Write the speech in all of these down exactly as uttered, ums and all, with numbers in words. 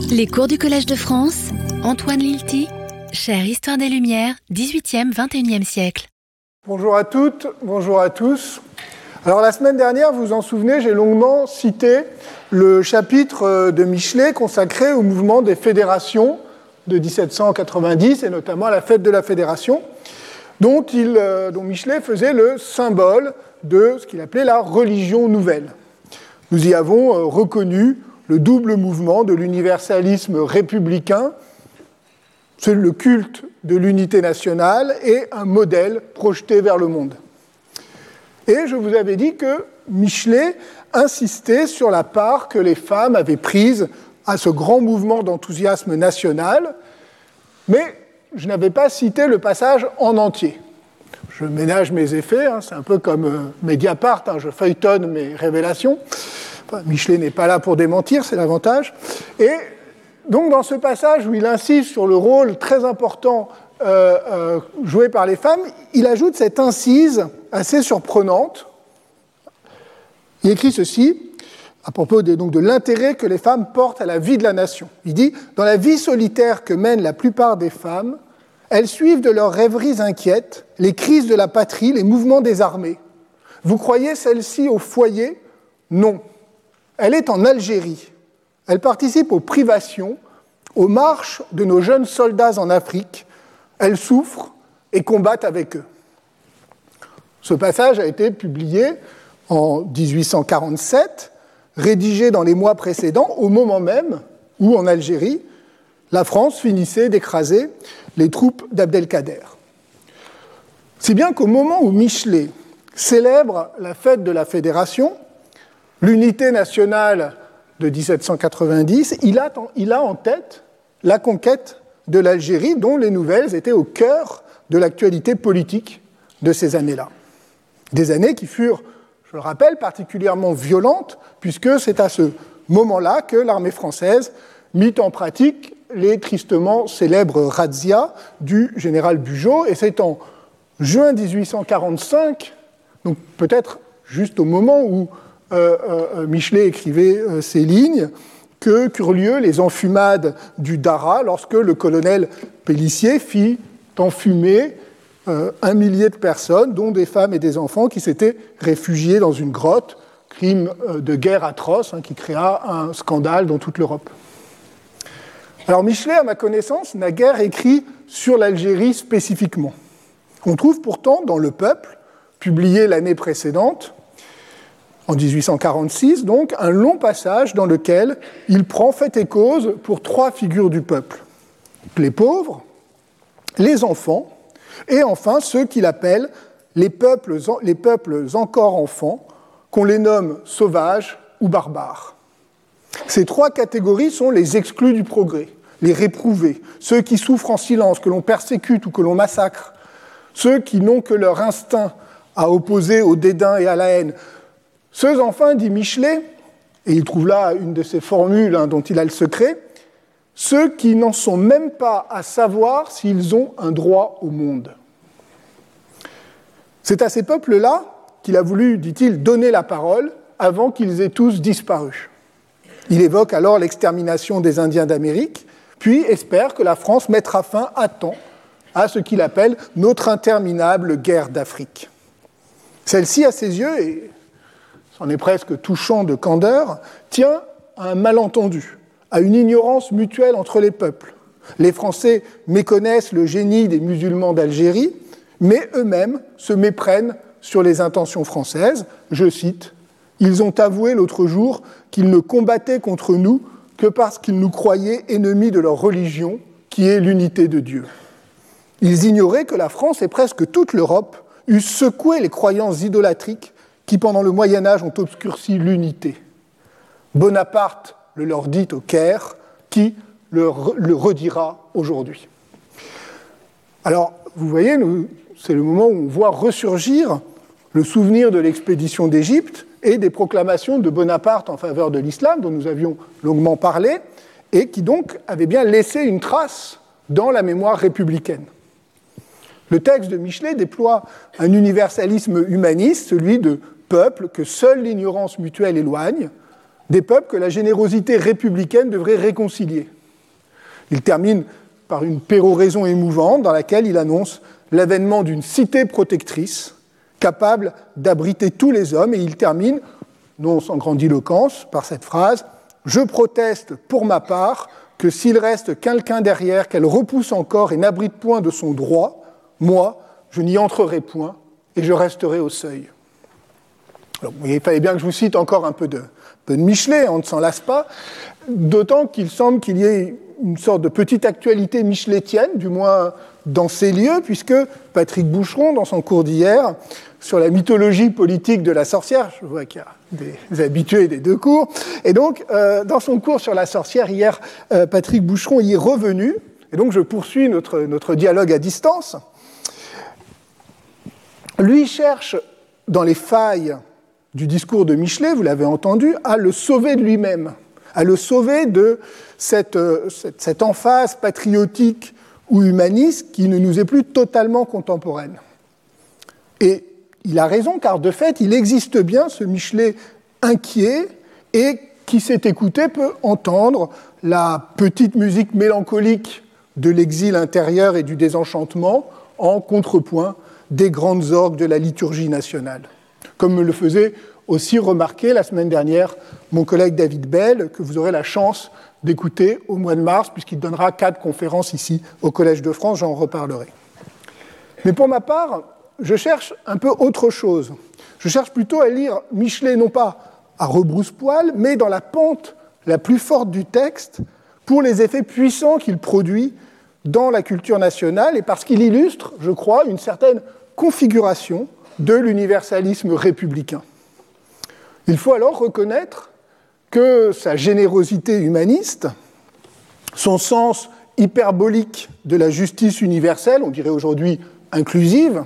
Les cours du Collège de France, Antoine Lilti, chère Histoire des Lumières, dix-huitième vingt et unième siècle. Bonjour à toutes, bonjour à tous. Alors la semaine dernière, vous vous en souvenez, j'ai longuement cité le chapitre de Michelet consacré au mouvement des fédérations de dix-sept cent quatre-vingt-dix et notamment à la fête de la Fédération, dont, il, dont Michelet faisait le symbole de ce qu'il appelait la religion nouvelle. Nous y avons reconnu le double mouvement de l'universalisme républicain, c'est le culte de l'unité nationale et un modèle projeté vers le monde. Et je vous avais dit que Michelet insistait sur la part que les femmes avaient prise à ce grand mouvement d'enthousiasme national, mais je n'avais pas cité le passage en entier. Je ménage mes effets, hein, c'est un peu comme euh, Mediapart, hein, je feuilletonne mes révélations. Enfin, Michelet n'est pas là pour démentir, c'est l'avantage. Et donc dans ce passage où il insiste sur le rôle très important euh, euh, joué par les femmes, il ajoute cette incise assez surprenante. Il écrit ceci, à propos de, donc, de l'intérêt que les femmes portent à la vie de la nation. Il dit « Dans la vie solitaire que mènent la plupart des femmes, elles suivent de leurs rêveries inquiètes les crises de la patrie, les mouvements des armées. Vous croyez celle-ci au foyer ? Non. Elle est en Algérie. Elle participe aux privations, aux marches de nos jeunes soldats en Afrique. Elle souffre et combat avec eux. » Ce passage a été publié en dix-huit cent quarante-sept, rédigé dans les mois précédents, au moment même où, en Algérie, la France finissait d'écraser les troupes d'Abdelkader. Si bien qu'au moment où Michelet célèbre la fête de la Fédération, l'unité nationale de dix-sept cent quatre-vingt-dix, il a, il a en tête la conquête de l'Algérie, dont les nouvelles étaient au cœur de l'actualité politique de ces années-là. Des années qui furent, je le rappelle, particulièrement violentes, puisque c'est à ce moment-là que l'armée française mit en pratique les tristement célèbres razzias du général Bugeaud, et c'est en juin dix-huit cent quarante-cinq, donc peut-être juste au moment où euh, euh, Michelet écrivait euh, ces lignes, que qu'eurent lieu les enfumades du Dara, lorsque le colonel Pélissier fit enfumer euh, un millier de personnes, dont des femmes et des enfants, qui s'étaient réfugiés dans une grotte, crime euh, de guerre atroce, hein, qui créa un scandale dans toute l'Europe. Alors Michelet, à ma connaissance, n'a guère écrit sur l'Algérie spécifiquement. On trouve pourtant dans Le Peuple, publié l'année précédente, en dix-huit cent quarante-six, donc, un long passage dans lequel il prend fait et cause pour trois figures du peuple. Les pauvres, les enfants, et enfin ceux qu'il appelle les peuples, les peuples encore enfants, qu'on les nomme sauvages ou barbares. Ces trois catégories sont les exclus du progrès, les réprouvés, ceux qui souffrent en silence, que l'on persécute ou que l'on massacre, ceux qui n'ont que leur instinct à opposer au dédain et à la haine. Ceux, enfin, dit Michelet, et il trouve là une de ces formules hein, dont il a le secret, ceux qui n'en sont même pas à savoir s'ils ont un droit au monde. C'est à ces peuples-là qu'il a voulu, dit-il, donner la parole avant qu'ils aient tous disparu. Il évoque alors l'extermination des Indiens d'Amérique, puis espère que la France mettra fin à temps à ce qu'il appelle notre interminable guerre d'Afrique. Celle-ci, à ses yeux, et c'en est presque touchant de candeur, tient à un malentendu, à une ignorance mutuelle entre les peuples. Les Français méconnaissent le génie des musulmans d'Algérie, mais eux-mêmes se méprennent sur les intentions françaises. Je cite, « Ils ont avoué l'autre jour qu'ils ne combattaient contre nous que parce qu'ils nous croyaient ennemis de leur religion, qui est l'unité de Dieu. Ils ignoraient que la France et presque toute l'Europe eussent secoué les croyances idolâtriques qui, pendant le Moyen-Âge, ont obscurci l'unité. Bonaparte le leur dit au Caire, qui le, le redira aujourd'hui. » Alors, vous voyez, nous, c'est le moment où on voit ressurgir le souvenir de l'expédition d'Égypte et des proclamations de Bonaparte en faveur de l'islam, dont nous avions longuement parlé, et qui donc avaient bien laissé une trace dans la mémoire républicaine. Le texte de Michelet déploie un universalisme humaniste, celui de peuples que seule l'ignorance mutuelle éloigne, des peuples que la générosité républicaine devrait réconcilier. Il termine par une péroraison émouvante dans laquelle il annonce l'avènement d'une cité protectrice capable d'abriter tous les hommes, et il termine, non sans grandiloquence, par cette phrase « Je proteste pour ma part que s'il reste quelqu'un derrière qu'elle repousse encore et n'abrite point de son droit, moi, je n'y entrerai point et je resterai au seuil. » Alors, il fallait bien que je vous cite encore un peu de, peu de Michelet, on ne s'en lasse pas, d'autant qu'il semble qu'il y ait une sorte de petite actualité michelétienne, du moins dans ces lieux, puisque Patrick Boucheron, dans son cours d'hier, sur la mythologie politique de la sorcière, je vois qu'il y a des habitués des deux cours, et donc, euh, dans son cours sur la sorcière, hier, euh, Patrick Boucheron y est revenu, et donc je poursuis notre, notre dialogue à distance. Lui cherche, dans les failles du discours de Michelet, vous l'avez entendu, à le sauver de lui-même, à le sauver de cette, cette, cette emphase patriotique ou humaniste qui ne nous est plus totalement contemporaine. Et il a raison, car de fait, il existe bien ce Michelet inquiet et qui s'est écouté peut entendre la petite musique mélancolique de l'exil intérieur et du désenchantement en contrepoint des grandes orgues de la liturgie nationale. Comme me le faisait aussi remarquer la semaine dernière mon collègue David Bell, que vous aurez la chance d'écouter au mois de mars, puisqu'il donnera quatre conférences ici au Collège de France, j'en reparlerai. Mais pour ma part, je cherche un peu autre chose. Je cherche plutôt à lire Michelet, non pas à rebrousse-poil, mais dans la pente la plus forte du texte, pour les effets puissants qu'il produit dans la culture nationale, et parce qu'il illustre, je crois, une certaine configuration de l'universalisme républicain. Il faut alors reconnaître que sa générosité humaniste, son sens hyperbolique de la justice universelle, on dirait aujourd'hui inclusive,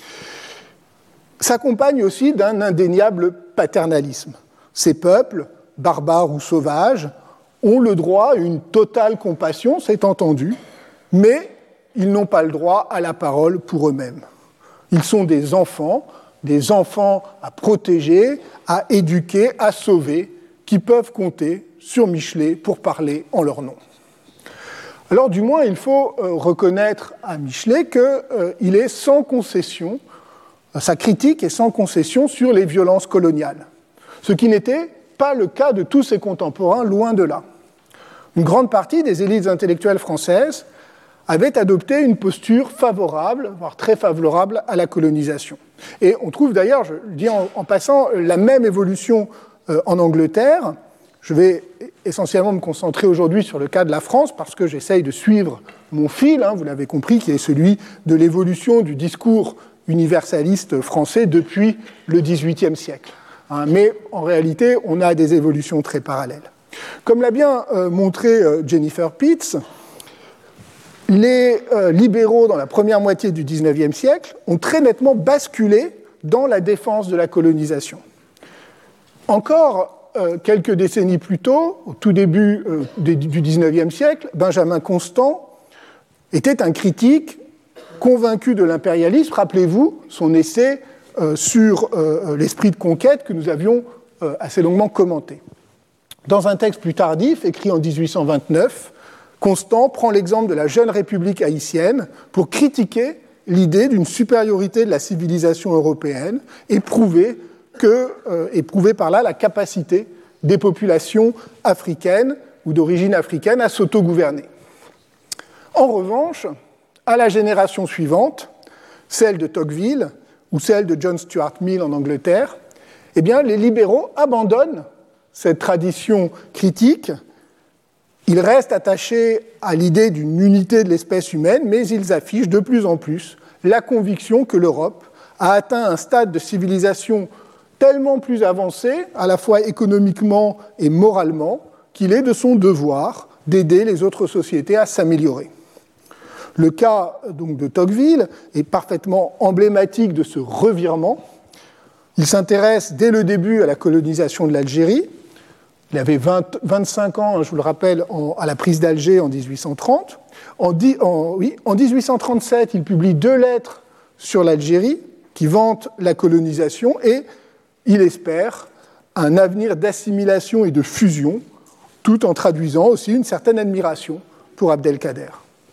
s'accompagne aussi d'un indéniable paternalisme. Ces peuples, barbares ou sauvages, ont le droit à une totale compassion, c'est entendu, mais ils n'ont pas le droit à la parole pour eux-mêmes. Ils sont des enfants, des enfants à protéger, à éduquer, à sauver, qui peuvent compter sur Michelet pour parler en leur nom. Alors du moins, il faut euh, reconnaître à Michelet qu'il euh, est sans concession, euh, sa critique est sans concession sur les violences coloniales, ce qui n'était pas le cas de tous ses contemporains, loin de là. Une grande partie des élites intellectuelles françaises avaient adopté une posture favorable, voire très favorable à la colonisation. Et on trouve d'ailleurs, je le dis en, en passant, la même évolution euh, en Angleterre. Je vais essentiellement me concentrer aujourd'hui sur le cas de la France, parce que j'essaye de suivre mon fil, hein, vous l'avez compris, qui est celui de l'évolution du discours universaliste français depuis le dix-huitième siècle. Hein, mais en réalité, on a des évolutions très parallèles. Comme l'a bien euh, montré euh, Jennifer Pitts, les euh, libéraux, dans la première moitié du dix-neuvième siècle, ont très nettement basculé dans la défense de la colonisation. Encore euh, quelques décennies plus tôt, au tout début euh, du dix-neuvième siècle, Benjamin Constant était un critique convaincu de l'impérialisme. Rappelez-vous son essai euh, sur euh, l'esprit de conquête que nous avions euh, assez longuement commenté. Dans un texte plus tardif, écrit en dix-huit cent vingt-neuf, Constant prend l'exemple de la jeune République haïtienne pour critiquer l'idée d'une supériorité de la civilisation européenne et prouver, que, euh, et prouver par là la capacité des populations africaines ou d'origine africaine à s'autogouverner. En revanche, à la génération suivante, celle de Tocqueville ou celle de John Stuart Mill en Angleterre, eh bien, les libéraux abandonnent cette tradition critique. Ils restent attachés à l'idée d'une unité de l'espèce humaine, mais ils affichent de plus en plus la conviction que l'Europe a atteint un stade de civilisation tellement plus avancé, à la fois économiquement et moralement, qu'il est de son devoir d'aider les autres sociétés à s'améliorer. Le cas donc, de Tocqueville est parfaitement emblématique de ce revirement. Il s'intéresse dès le début à la colonisation de l'Algérie. Il avait vingt, vingt-cinq ans, je vous le rappelle, en, à la prise d'Alger en dix-huit cent trente. En, en, oui, en dix-huit cent trente-sept, il publie deux lettres sur l'Algérie qui vantent la colonisation et il espère un avenir d'assimilation et de fusion, tout en traduisant aussi une certaine admiration pour Abdelkader.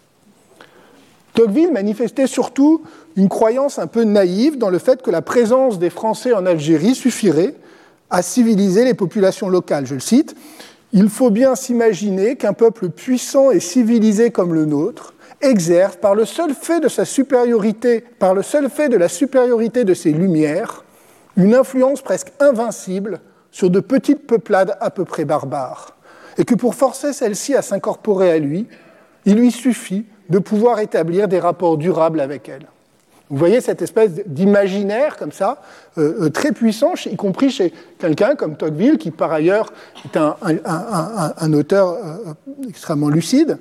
Tocqueville manifestait surtout une croyance un peu naïve dans le fait que la présence des Français en Algérie suffirait à civiliser les populations locales. Je le cite, « Il faut bien s'imaginer qu'un peuple puissant et civilisé comme le nôtre exerce, par le seul fait de sa supériorité, par le seul fait de la supériorité de ses lumières, une influence presque invincible sur de petites peuplades à peu près barbares, et que pour forcer celles-ci à s'incorporer à lui, il lui suffit de pouvoir établir des rapports durables avec elles. » Vous voyez cette espèce d'imaginaire comme ça, euh, très puissant, y compris chez quelqu'un comme Tocqueville, qui par ailleurs est un, un, un, un auteur euh, extrêmement lucide.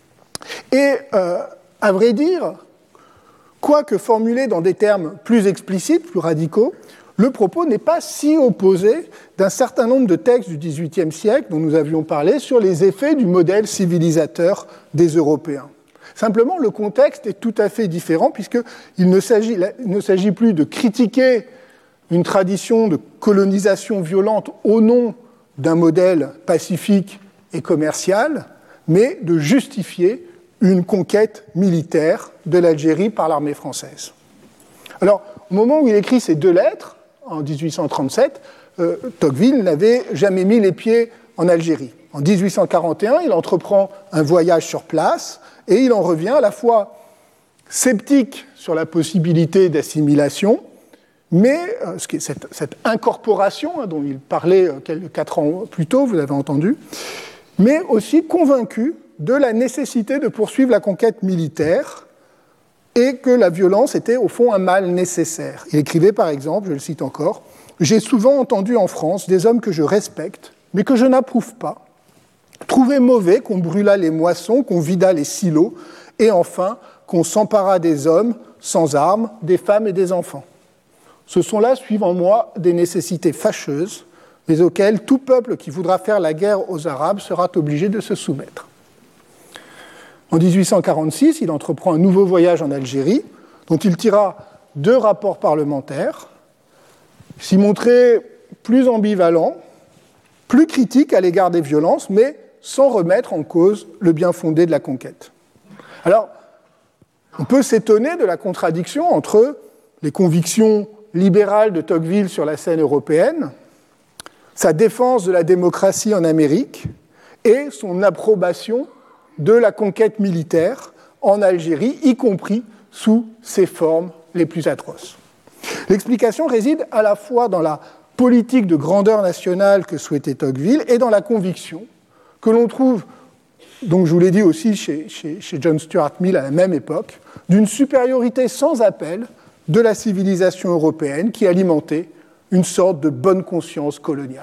Et euh, à vrai dire, quoique formulé dans des termes plus explicites, plus radicaux, le propos n'est pas si opposé d'un certain nombre de textes du dix-huitième siècle dont nous avions parlé sur les effets du modèle civilisateur des Européens. Simplement, le contexte est tout à fait différent puisqu'il ne s'agit, il ne s'agit plus de critiquer une tradition de colonisation violente au nom d'un modèle pacifique et commercial, mais de justifier une conquête militaire de l'Algérie par l'armée française. Alors, au moment où il écrit ces deux lettres, en dix-huit cent trente-sept, euh, Tocqueville n'avait jamais mis les pieds en Algérie. En dix-huit cent quarante et un, il entreprend un voyage sur place et il en revient à la fois sceptique sur la possibilité d'assimilation, mais euh, cette, cette incorporation hein, dont il parlait euh, quelques quatre ans plus tôt, vous l'avez entendu, mais aussi convaincu de la nécessité de poursuivre la conquête militaire et que la violence était au fond un mal nécessaire. Il écrivait par exemple, je le cite encore, « J'ai souvent entendu en France des hommes que je respecte, mais que je n'approuve pas, trouver mauvais qu'on brûlât les moissons, qu'on vidât les silos, et enfin qu'on s'emparât des hommes sans armes, des femmes et des enfants. Ce sont là, suivant moi, des nécessités fâcheuses, mais auxquelles tout peuple qui voudra faire la guerre aux Arabes sera obligé de se soumettre. » En dix-huit cent quarante-six, il entreprend un nouveau voyage en Algérie, dont il tira deux rapports parlementaires, s'y montrait plus ambivalent, plus critique à l'égard des violences, mais sans remettre en cause le bien fondé de la conquête. Alors, on peut s'étonner de la contradiction entre les convictions libérales de Tocqueville sur la scène européenne, sa défense de la démocratie en Amérique et son approbation de la conquête militaire en Algérie, y compris sous ses formes les plus atroces. L'explication réside à la fois dans la politique de grandeur nationale que souhaitait Tocqueville et dans la conviction que l'on trouve, donc je vous l'ai dit aussi chez, chez, chez John Stuart Mill à la même époque, d'une supériorité sans appel de la civilisation européenne qui alimentait une sorte de bonne conscience coloniale.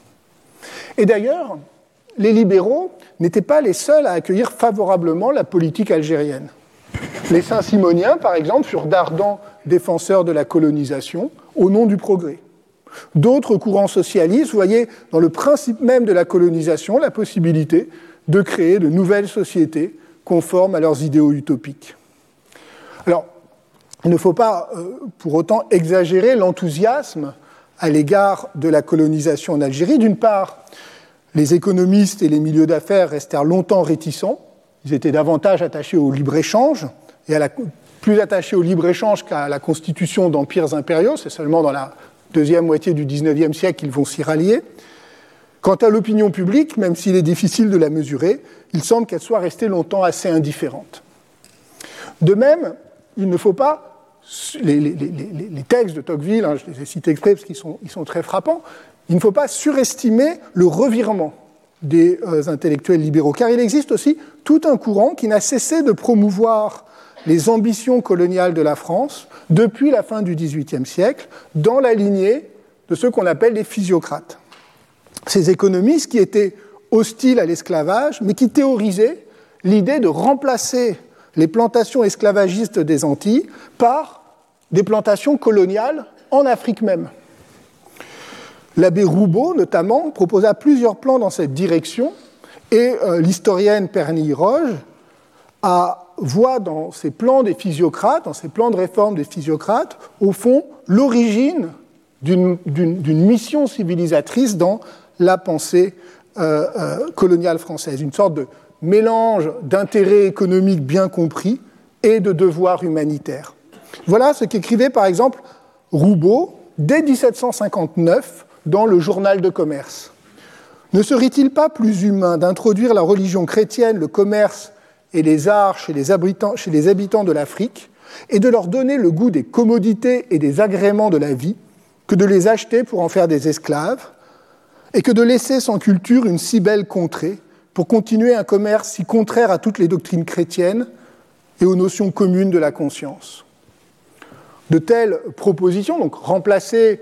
Et d'ailleurs, les libéraux n'étaient pas les seuls à accueillir favorablement la politique algérienne. Les Saint-Simoniens, par exemple, furent d'ardents défenseurs de la colonisation au nom du progrès. D'autres courants socialistes voyaient dans le principe même de la colonisation la possibilité de créer de nouvelles sociétés conformes à leurs idéaux utopiques. Alors, il ne faut pas euh, pour autant exagérer l'enthousiasme à l'égard de la colonisation en Algérie. D'une part, les économistes et les milieux d'affaires restèrent longtemps réticents. Ils étaient davantage attachés au libre-échange, et à la, plus attachés au libre-échange qu'à la constitution d'empires impériaux. C'est seulement dans la deuxième moitié du dix-neuvième siècle qu'ils vont s'y rallier. Quant à l'opinion publique, même s'il est difficile de la mesurer, il semble qu'elle soit restée longtemps assez indifférente. De même, il ne faut pas, les, les, les, les textes de Tocqueville, hein, je les ai cités exprès parce qu'ils sont, ils sont très frappants, il ne faut pas surestimer le revirement des euh, intellectuels libéraux, car il existe aussi tout un courant qui n'a cessé de promouvoir les ambitions coloniales de la France depuis la fin du dix-huitième siècle, dans la lignée de ceux qu'on appelle les physiocrates. Ces économistes qui étaient hostiles à l'esclavage, mais qui théorisaient l'idée de remplacer les plantations esclavagistes des Antilles par des plantations coloniales en Afrique même. L'abbé Roubaud, notamment, proposa plusieurs plans dans cette direction, et euh, l'historienne Pernille-Roge a voit dans ces plans des physiocrates, dans ces plans de réforme des physiocrates, au fond, l'origine d'une, d'une, d'une mission civilisatrice dans la pensée euh, euh, coloniale française, une sorte de, mélange d'intérêts économiques bien compris et de devoirs humanitaires. Voilà ce qu'écrivait par exemple Roubaud dès dix-sept cent cinquante-neuf dans le Journal de commerce. Ne serait-il pas plus humain d'introduire la religion chrétienne, le commerce et les arts chez les habitants, chez les habitants de l'Afrique et de leur donner le goût des commodités et des agréments de la vie que de les acheter pour en faire des esclaves et que de laisser sans culture une si belle contrée pour continuer un commerce si contraire à toutes les doctrines chrétiennes et aux notions communes de la conscience. De telles propositions, donc remplacer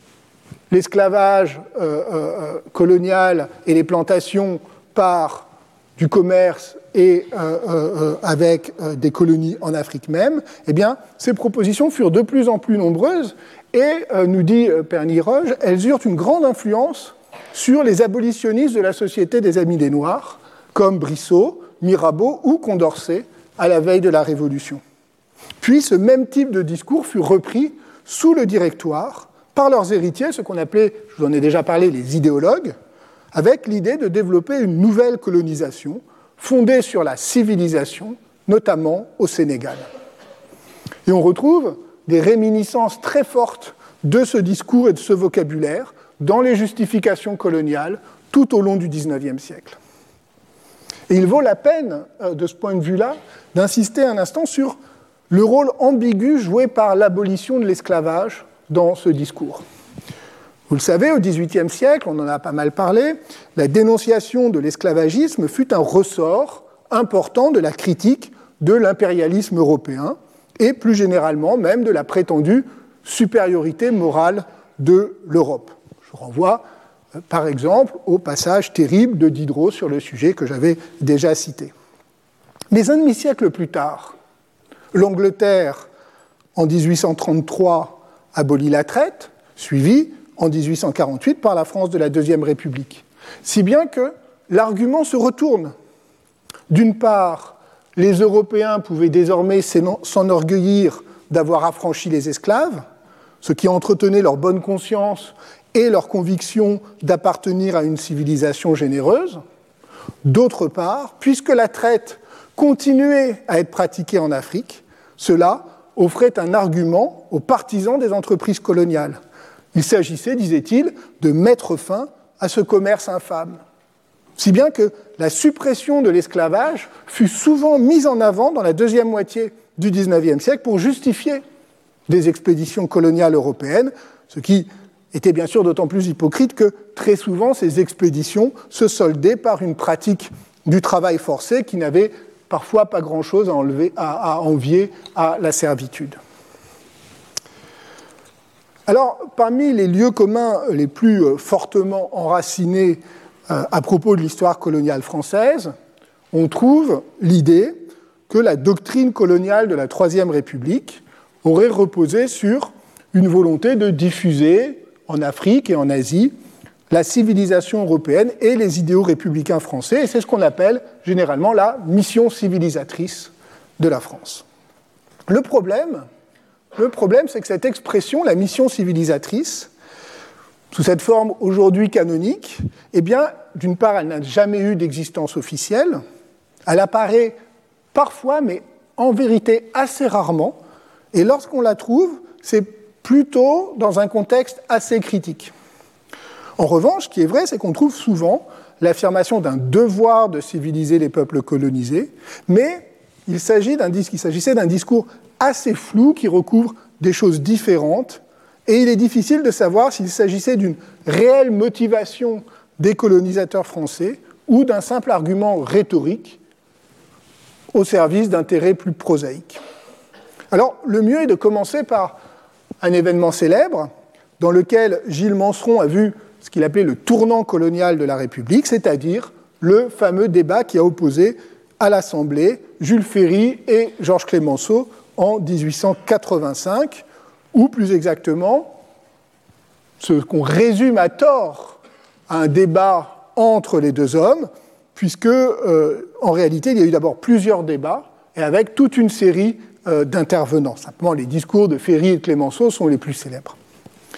l'esclavage euh, euh, colonial et les plantations par du commerce et euh, euh, avec euh, des colonies en Afrique même, eh bien, ces propositions furent de plus en plus nombreuses et, euh, nous dit euh, Perny-Roge, elles eurent une grande influence sur les abolitionnistes de la Société des Amis des Noirs, comme Brissot, Mirabeau ou Condorcet, à la veille de la Révolution. Puis ce même type de discours fut repris sous le Directoire par leurs héritiers, ce qu'on appelait, je vous en ai déjà parlé, les idéologues, avec l'idée de développer une nouvelle colonisation fondée sur la civilisation, notamment au Sénégal. Et on retrouve des réminiscences très fortes de ce discours et de ce vocabulaire dans les justifications coloniales tout au long du dix-neuvième siècle. Et il vaut la peine, de ce point de vue-là, d'insister un instant sur le rôle ambigu joué par l'abolition de l'esclavage dans ce discours. Vous le savez, au dix-huitième siècle, on en a pas mal parlé, la dénonciation de l'esclavagisme fut un ressort important de la critique de l'impérialisme européen et plus généralement même de la prétendue supériorité morale de l'Europe. Je renvoie par exemple au passage terrible de Diderot sur le sujet que j'avais déjà cité. Mais un demi-siècle plus tard, l'Angleterre, en dix-huit cent trente-trois, abolit la traite, suivie en dix-huit cent quarante-huit par la France de la Deuxième République. Si bien que l'argument se retourne. D'une part, les Européens pouvaient désormais s'enorgueillir d'avoir affranchi les esclaves, ce qui entretenait leur bonne conscience et leur conviction d'appartenir à une civilisation généreuse. D'autre part, puisque la traite continuait à être pratiquée en Afrique, cela offrait un argument aux partisans des entreprises coloniales. Il s'agissait, disait-il, de mettre fin à ce commerce infâme. Si bien que la suppression de l'esclavage fut souvent mise en avant dans la deuxième moitié du dix-neuvième siècle pour justifier des expéditions coloniales européennes, ce qui était bien sûr d'autant plus hypocrite que très souvent ces expéditions se soldaient par une pratique du travail forcé qui n'avait parfois pas grand-chose à, enlever, à, à envier à la servitude. Alors, parmi les lieux communs les plus fortement enracinés euh, à propos de l'histoire coloniale française, on trouve l'idée que la doctrine coloniale de la Troisième République aurait reposé sur une volonté de diffuser en Afrique et en Asie la civilisation européenne et les idéaux républicains français, et c'est ce qu'on appelle généralement la mission civilisatrice de la France. Le problème, le problème, c'est que cette expression, la mission civilisatrice, sous cette forme aujourd'hui canonique, eh bien, d'une part, elle n'a jamais eu d'existence officielle, elle apparaît parfois, mais en vérité assez rarement, et lorsqu'on la trouve, c'est plutôt dans un contexte assez critique. En revanche, ce qui est vrai, c'est qu'on trouve souvent l'affirmation d'un devoir de civiliser les peuples colonisés, mais il, s'agit d'un, il s'agissait d'un discours assez flou qui recouvre des choses différentes, et il est difficile de savoir s'il s'agissait d'une réelle motivation des colonisateurs français ou d'un simple argument rhétorique au service d'intérêts plus prosaïques. Alors, le mieux est de commencer par un événement célèbre dans lequel Gilles Manceron a vu ce qu'il appelait le tournant colonial de la République, c'est-à-dire le fameux débat qui a opposé à l'Assemblée Jules Ferry et Georges Clemenceau en dix-huit cent quatre-vingt-cinq, ou plus exactement, ce qu'on résume à tort à un débat entre les deux hommes, puisque euh, en réalité il y a eu d'abord plusieurs débats, et avec toute une série euh, d'intervenants. Simplement les discours de Ferry et de Clemenceau sont les plus célèbres.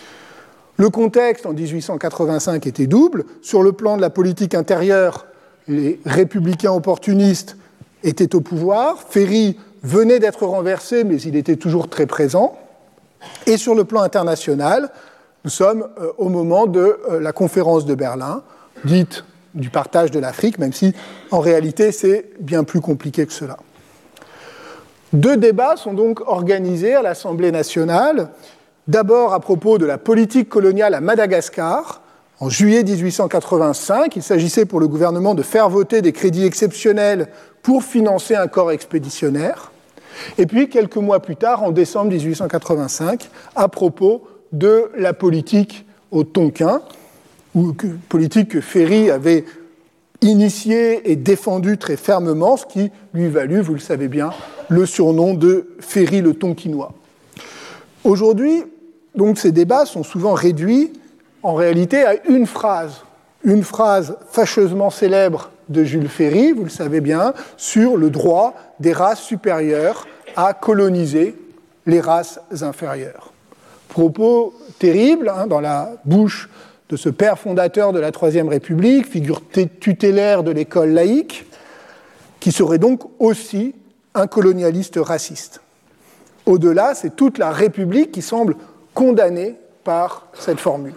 Le contexte en dix-huit cent quatre-vingt-cinq était double. Sur le plan de la politique intérieure, les républicains opportunistes étaient au pouvoir, Ferry venait d'être renversé, mais il était toujours très présent. Et sur le plan international, nous sommes euh, au moment de euh, la conférence de Berlin, dite du partage de l'Afrique, même si en réalité c'est bien plus compliqué que cela. Deux débats sont donc organisés à l'Assemblée nationale, d'abord à propos de la politique coloniale à Madagascar. En juillet dix-huit cent quatre-vingt-cinq, il s'agissait pour le gouvernement de faire voter des crédits exceptionnels pour financer un corps expéditionnaire. Et puis, quelques mois plus tard, en décembre dix-huit cent quatre-vingt-cinq, à propos de la politique au Tonkin, ou que, politique que Ferry avait initiée et défendue très fermement, ce qui lui valut, vous le savez bien, le surnom de Ferry le Tonkinois. Aujourd'hui, donc, ces débats sont souvent réduits en réalité à une phrase, une phrase fâcheusement célèbre de Jules Ferry, vous le savez bien, sur le droit des races supérieures à coloniser les races inférieures. Propos terribles hein, dans la bouche de ce père fondateur de la Troisième République, figure tutélaire de l'école laïque, qui serait donc aussi un colonialiste raciste. Au-delà, c'est toute la République qui semble condamnée par cette formule.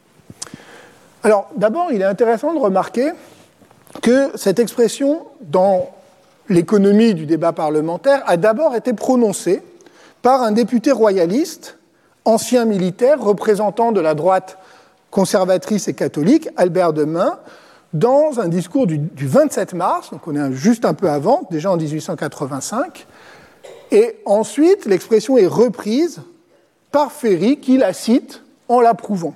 Alors, d'abord, il est intéressant de remarquer que cette expression, dans l'économie du débat parlementaire, a d'abord été prononcée par un député royaliste, ancien militaire, représentant de la droite conservatrice et catholique, Albert de Mun, dans un discours du, du vingt-sept mars, donc on est juste un peu avant, déjà en dix-huit cent quatre-vingt-cinq, et ensuite l'expression est reprise par Ferry, qui la cite en l'approuvant.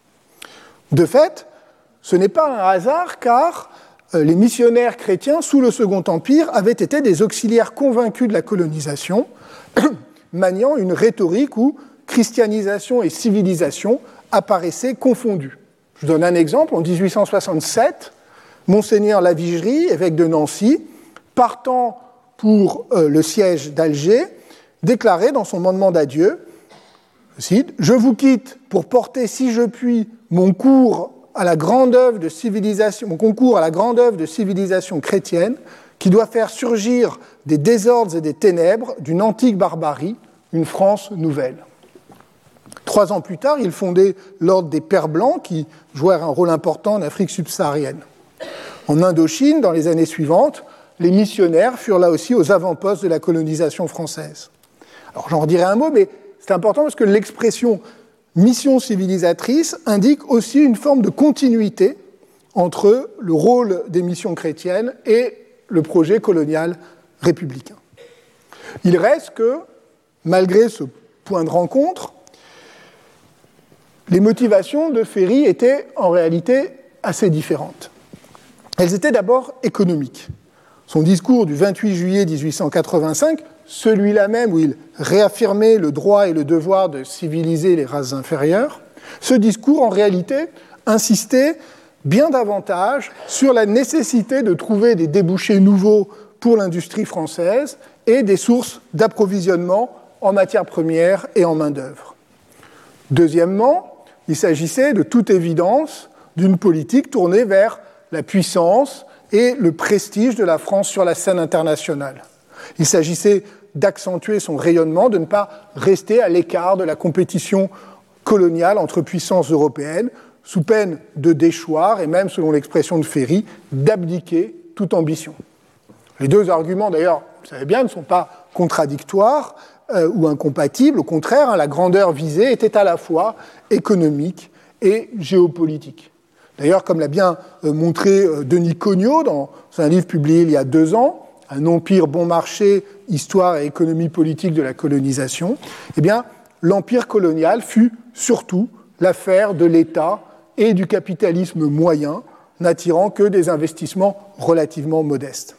De fait, ce n'est pas un hasard, car les missionnaires chrétiens, sous le Second Empire, avaient été des auxiliaires convaincus de la colonisation, maniant une rhétorique où christianisation et civilisation apparaissaient confondues. Je vous donne un exemple. En dix-huit cent soixante-sept, Monseigneur Lavigerie, évêque de Nancy, partant pour euh, le siège d'Alger, déclarait dans son mandement d'adieu, je cite, « Je vous quitte pour porter, si je puis, mon cours à la grande œuvre de civilisation, mon concours à la grande œuvre de civilisation chrétienne, qui doit faire surgir des désordres et des ténèbres d'une antique barbarie, une France nouvelle. » Trois ans plus tard, il fondait l'ordre des Pères Blancs, qui jouèrent un rôle important en Afrique subsaharienne. En Indochine, dans les années suivantes, les missionnaires furent là aussi aux avant-postes de la colonisation française. Alors j'en redirai un mot, mais c'est important parce que l'expression mission civilisatrice indique aussi une forme de continuité entre le rôle des missions chrétiennes et le projet colonial républicain. Il reste que, malgré ce point de rencontre, les motivations de Ferry étaient en réalité assez différentes. Elles étaient d'abord économiques. Son discours du vingt-huit juillet dix-huit cent quatre-vingt-cinq, celui-là même où il réaffirmait le droit et le devoir de civiliser les races inférieures, ce discours en réalité insistait bien davantage sur la nécessité de trouver des débouchés nouveaux pour l'industrie française et des sources d'approvisionnement en matières premières et en main-d'œuvre. Deuxièmement, il s'agissait de toute évidence d'une politique tournée vers la puissance et le prestige de la France sur la scène internationale. Il s'agissait d'accentuer son rayonnement, de ne pas rester à l'écart de la compétition coloniale entre puissances européennes, sous peine de déchoir et même, selon l'expression de Ferry, d'abdiquer toute ambition. Les deux arguments, d'ailleurs, vous savez bien, ne sont pas contradictoires euh, ou incompatibles. Au contraire, hein, la grandeur visée était à la fois économique et géopolitique. D'ailleurs, comme l'a bien euh, montré euh, Denis Cognot dans un livre publié il y a deux ans, Un empire bon marché, histoire et économie politique de la colonisation, eh bien, l'empire colonial fut surtout l'affaire de l'État et du capitalisme moyen, n'attirant que des investissements relativement modestes.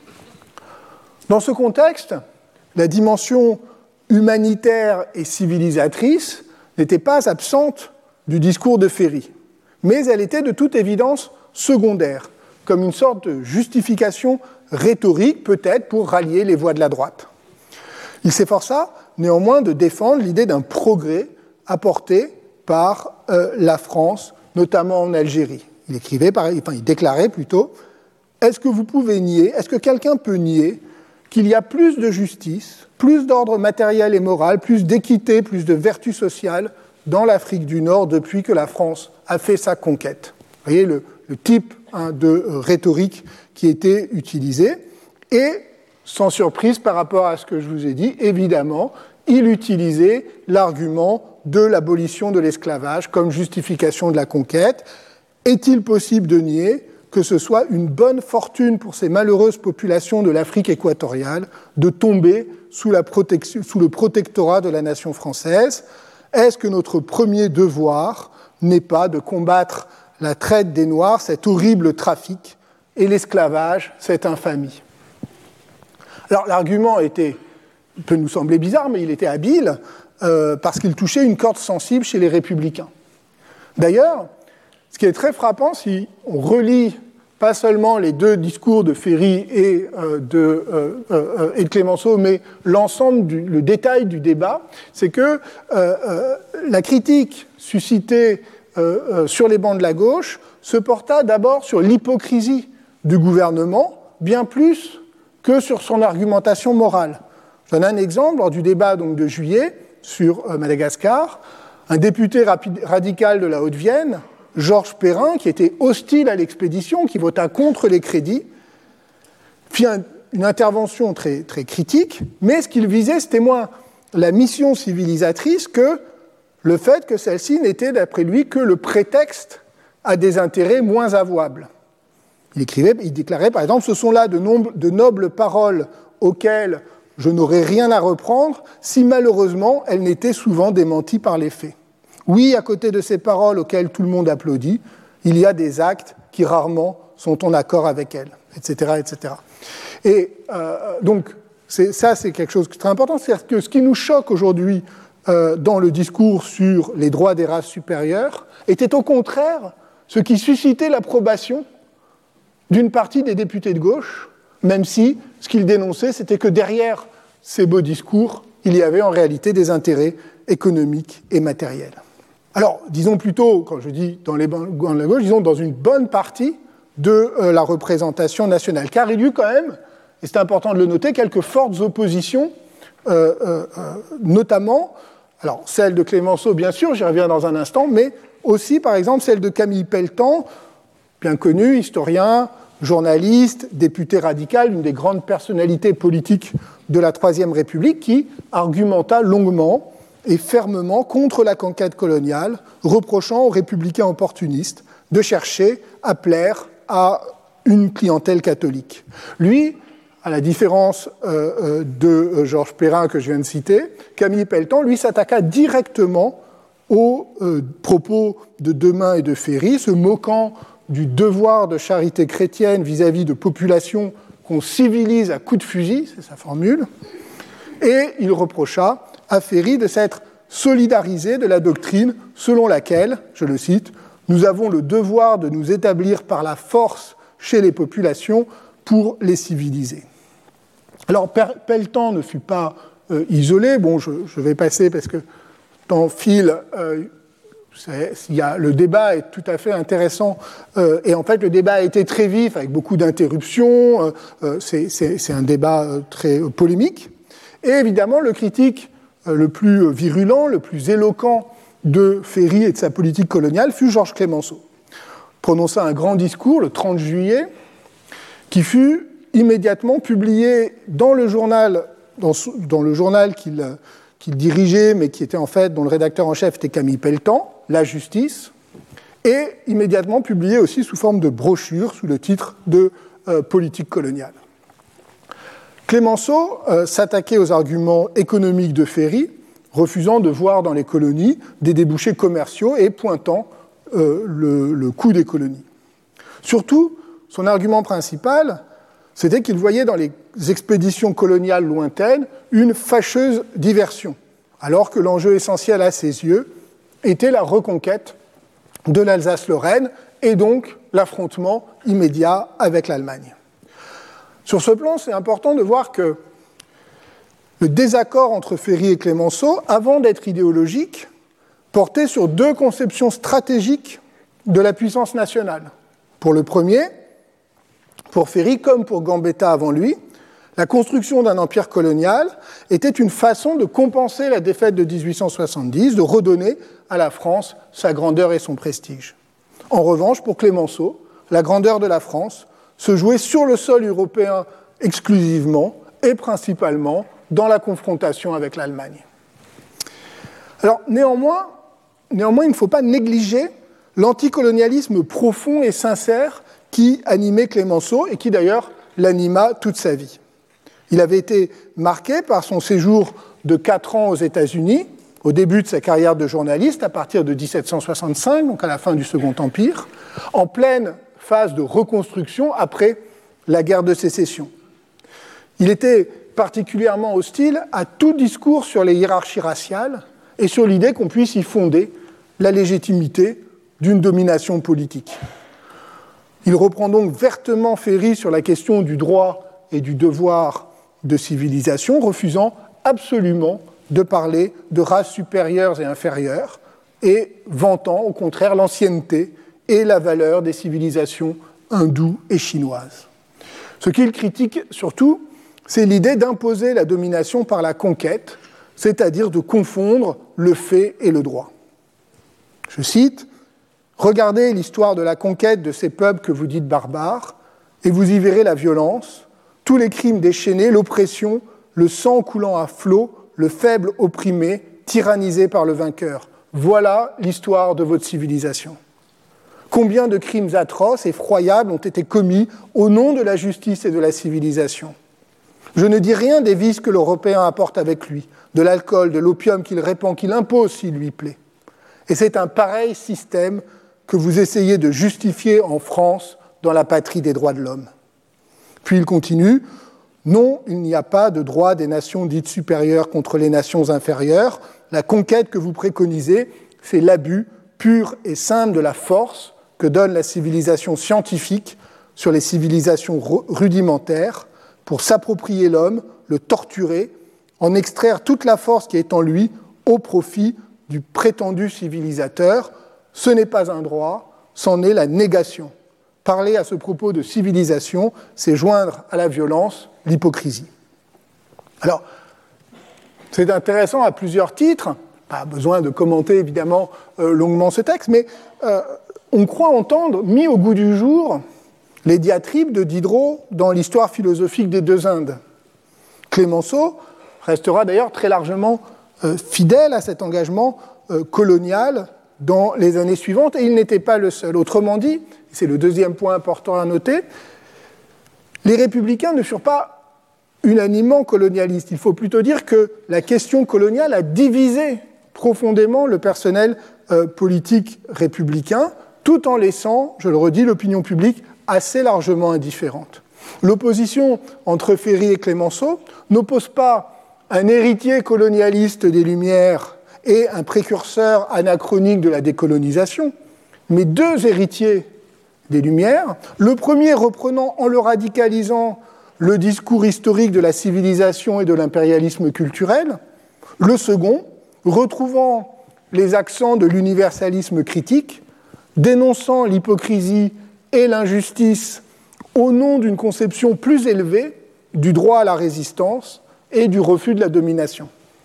Dans ce contexte, la dimension humanitaire et civilisatrice n'était pas absente du discours de Ferry, mais elle était de toute évidence secondaire, comme une sorte de justification rhétorique peut-être pour rallier les voix de la droite. Il s'efforça néanmoins de défendre l'idée d'un progrès apporté par euh, la France, notamment en Algérie. Il écrivait, enfin, il déclarait plutôt, est-ce que vous pouvez nier, est-ce que quelqu'un peut nier qu'il y a plus de justice, plus d'ordre matériel et moral, plus d'équité, plus de vertu sociale dans l'Afrique du Nord depuis que la France a fait sa conquête? Vous voyez le, le type hein, de euh, rhétorique qui était utilisé. Et, sans surprise par rapport à ce que je vous ai dit, évidemment, il utilisait l'argument de l'abolition de l'esclavage comme justification de la conquête. Est-il possible de nier que ce soit une bonne fortune pour ces malheureuses populations de l'Afrique équatoriale de tomber sous, la protection, sous le protectorat de la nation française? Est-ce que notre premier devoir n'est pas de combattre la traite des Noirs, cet horrible trafic, et l'esclavage, cette infamie? Alors l'argument était, peut nous sembler bizarre, mais il était habile, euh, parce qu'il touchait une corde sensible chez les républicains. D'ailleurs, ce qui est très frappant, si on relit pas seulement les deux discours de Ferry et, euh, de, euh, euh, et de Clemenceau, mais l'ensemble, du, le détail du débat, c'est que euh, euh, la critique suscitée euh, euh, sur les bancs de la gauche se porta d'abord sur l'hypocrisie du gouvernement, bien plus que sur son argumentation morale. Je donne un exemple, lors du débat donc, de juillet sur euh, Madagascar, un député rapide, radical de la Haute-Vienne, Georges Perrin, qui était hostile à l'expédition, qui vota contre les crédits, fit un, une intervention très, très critique, mais ce qu'il visait, c'était moins la mission civilisatrice que le fait que celle-ci n'était, d'après lui, que le prétexte à des intérêts moins avouables. Il, écrivait, il déclarait, par exemple, « Ce sont là de, nombre, de nobles paroles auxquelles je n'aurais rien à reprendre si malheureusement elles n'étaient souvent démenties par les faits. Oui, à côté de ces paroles auxquelles tout le monde applaudit, il y a des actes qui rarement sont en accord avec elles, et cetera, et cetera. Et euh, donc, c'est, ça, c'est quelque chose de très important. C'est-à-dire que ce qui nous choque aujourd'hui euh, dans le discours sur les droits des races supérieures était au contraire ce qui suscitait l'approbation d'une partie des députés de gauche, même si ce qu'ils dénonçaient, c'était que derrière ces beaux discours, il y avait en réalité des intérêts économiques et matériels. Alors, disons plutôt, quand je dis dans les bancs de la gauche, disons dans une bonne partie de euh, la représentation nationale. Car il y eut quand même, et c'est important de le noter, quelques fortes oppositions, euh, euh, euh, notamment, alors celle de Clemenceau, bien sûr, j'y reviens dans un instant, mais aussi, par exemple, celle de Camille Pelletan, bien connu, historien, journaliste, député radical, une des grandes personnalités politiques de la Troisième République, qui argumenta longuement et fermement contre la conquête coloniale, reprochant aux républicains opportunistes de chercher à plaire à une clientèle catholique. Lui, à la différence euh, de euh, Georges Perrin que je viens de citer, Camille Pelletan, lui, s'attaqua directement aux euh, propos de Demain et de Ferry, se moquant du devoir de charité chrétienne vis-à-vis de populations qu'on civilise à coups de fusil, c'est sa formule, et il reprocha à Ferry de s'être solidarisé de la doctrine selon laquelle, je le cite, « Nous avons le devoir de nous établir par la force chez les populations pour les civiliser ». Alors, Pelletan ne fut pas euh, isolé. Bon, je, je vais passer parce que le temps file. Euh, il y a, le débat est tout à fait intéressant. Euh, et en fait, le débat a été très vif, avec beaucoup d'interruptions. Euh, c'est, c'est, c'est un débat euh, très polémique. Et évidemment, le critique le plus virulent, le plus éloquent de Ferry et de sa politique coloniale fut Georges Clemenceau. Prononça un grand discours le trente juillet, qui fut immédiatement publié dans le journal, dans, dans le journal qu'il, qu'il dirigeait, mais qui était en fait, dont le rédacteur en chef était Camille Pelletan, La Justice, et immédiatement publié aussi sous forme de brochure, sous le titre de euh, Politique coloniale. Clemenceau euh, s'attaquait aux arguments économiques de Ferry, refusant de voir dans les colonies des débouchés commerciaux et pointant euh, le, le coût des colonies. Surtout, son argument principal, c'était qu'il voyait dans les expéditions coloniales lointaines une fâcheuse diversion, alors que l'enjeu essentiel à ses yeux était la reconquête de l'Alsace-Lorraine et donc l'affrontement immédiat avec l'Allemagne. Sur ce plan, c'est important de voir que le désaccord entre Ferry et Clemenceau, avant d'être idéologique, portait sur deux conceptions stratégiques de la puissance nationale. Pour le premier, Pour Ferry, comme pour Gambetta avant lui, la construction d'un empire colonial était une façon de compenser la défaite de dix-huit cent soixante-dix, de redonner à la France sa grandeur et son prestige. En revanche, pour Clemenceau, la grandeur de la France se jouait sur le sol européen exclusivement et principalement dans la confrontation avec l'Allemagne. Alors, néanmoins, néanmoins, il ne faut pas négliger l'anticolonialisme profond et sincère qui animait Clemenceau et qui d'ailleurs l'anima toute sa vie. Il avait été marqué par son séjour de quatre ans aux États-Unis, au début de sa carrière de journaliste, à partir de dix-sept cent soixante-cinq, donc à la fin du Second Empire, en pleine phase de reconstruction après la guerre de sécession. Il était particulièrement hostile à tout discours sur les hiérarchies raciales et sur l'idée qu'on puisse y fonder la légitimité d'une domination politique. Il reprend donc vertement Ferry sur la question du droit et du devoir de civilisation, refusant absolument de parler de races supérieures et inférieures et vantant au contraire l'ancienneté et la valeur des civilisations hindoues et chinoises. Ce qu'il critique surtout, c'est l'idée d'imposer la domination par la conquête, c'est-à-dire de confondre le fait et le droit. Je cite, « Regardez l'histoire de la conquête de ces peuples que vous dites barbares, et vous y verrez la violence, tous les crimes déchaînés, l'oppression, le sang coulant à flots, le faible opprimé, tyrannisé par le vainqueur. Voilà l'histoire de votre civilisation. Combien de crimes atroces, effroyables ont été commis au nom de la justice et de la civilisation. Je ne dis rien des vices que l'Européen apporte avec lui, de l'alcool, de l'opium qu'il répand, qu'il impose s'il lui plaît. Et c'est un pareil système que vous essayez de justifier en France dans la patrie des droits de l'homme. » Puis il continue, « Non, il n'y a pas de droit des nations dites supérieures contre les nations inférieures. La conquête que vous préconisez, c'est l'abus pur et simple de la force que donne la civilisation scientifique sur les civilisations rudimentaires pour s'approprier l'homme, le torturer, en extraire toute la force qui est en lui au profit du prétendu civilisateur. Ce n'est pas un droit, c'en est la négation. Parler à ce propos de civilisation, c'est joindre à la violence l'hypocrisie. » Alors, c'est intéressant à plusieurs titres, pas besoin de commenter évidemment euh, longuement ce texte, mais euh, on croit entendre, mis au goût du jour, les diatribes de Diderot dans l'histoire philosophique des deux Indes. Clemenceau restera d'ailleurs très largement euh, fidèle à cet engagement euh, colonial dans les années suivantes, et il n'était pas le seul. Autrement dit, c'est le deuxième point important à noter, les républicains ne furent pas unanimement colonialistes. Il faut plutôt dire que la question coloniale a divisé profondément le personnel euh, politique républicain, tout en laissant, je le redis, l'opinion publique assez largement indifférente. L'opposition entre Ferry et Clemenceau n'oppose pas un héritier colonialiste des Lumières et un précurseur anachronique de la décolonisation, mais deux héritiers des Lumières, le premier reprenant en le radicalisant le discours historique de la civilisation et de l'impérialisme culturel, le second retrouvant les accents de l'universalisme critique, dénonçant l'hypocrisie et l'injustice au nom d'une conception plus élevée du droit à la résistance et du refus de la domination.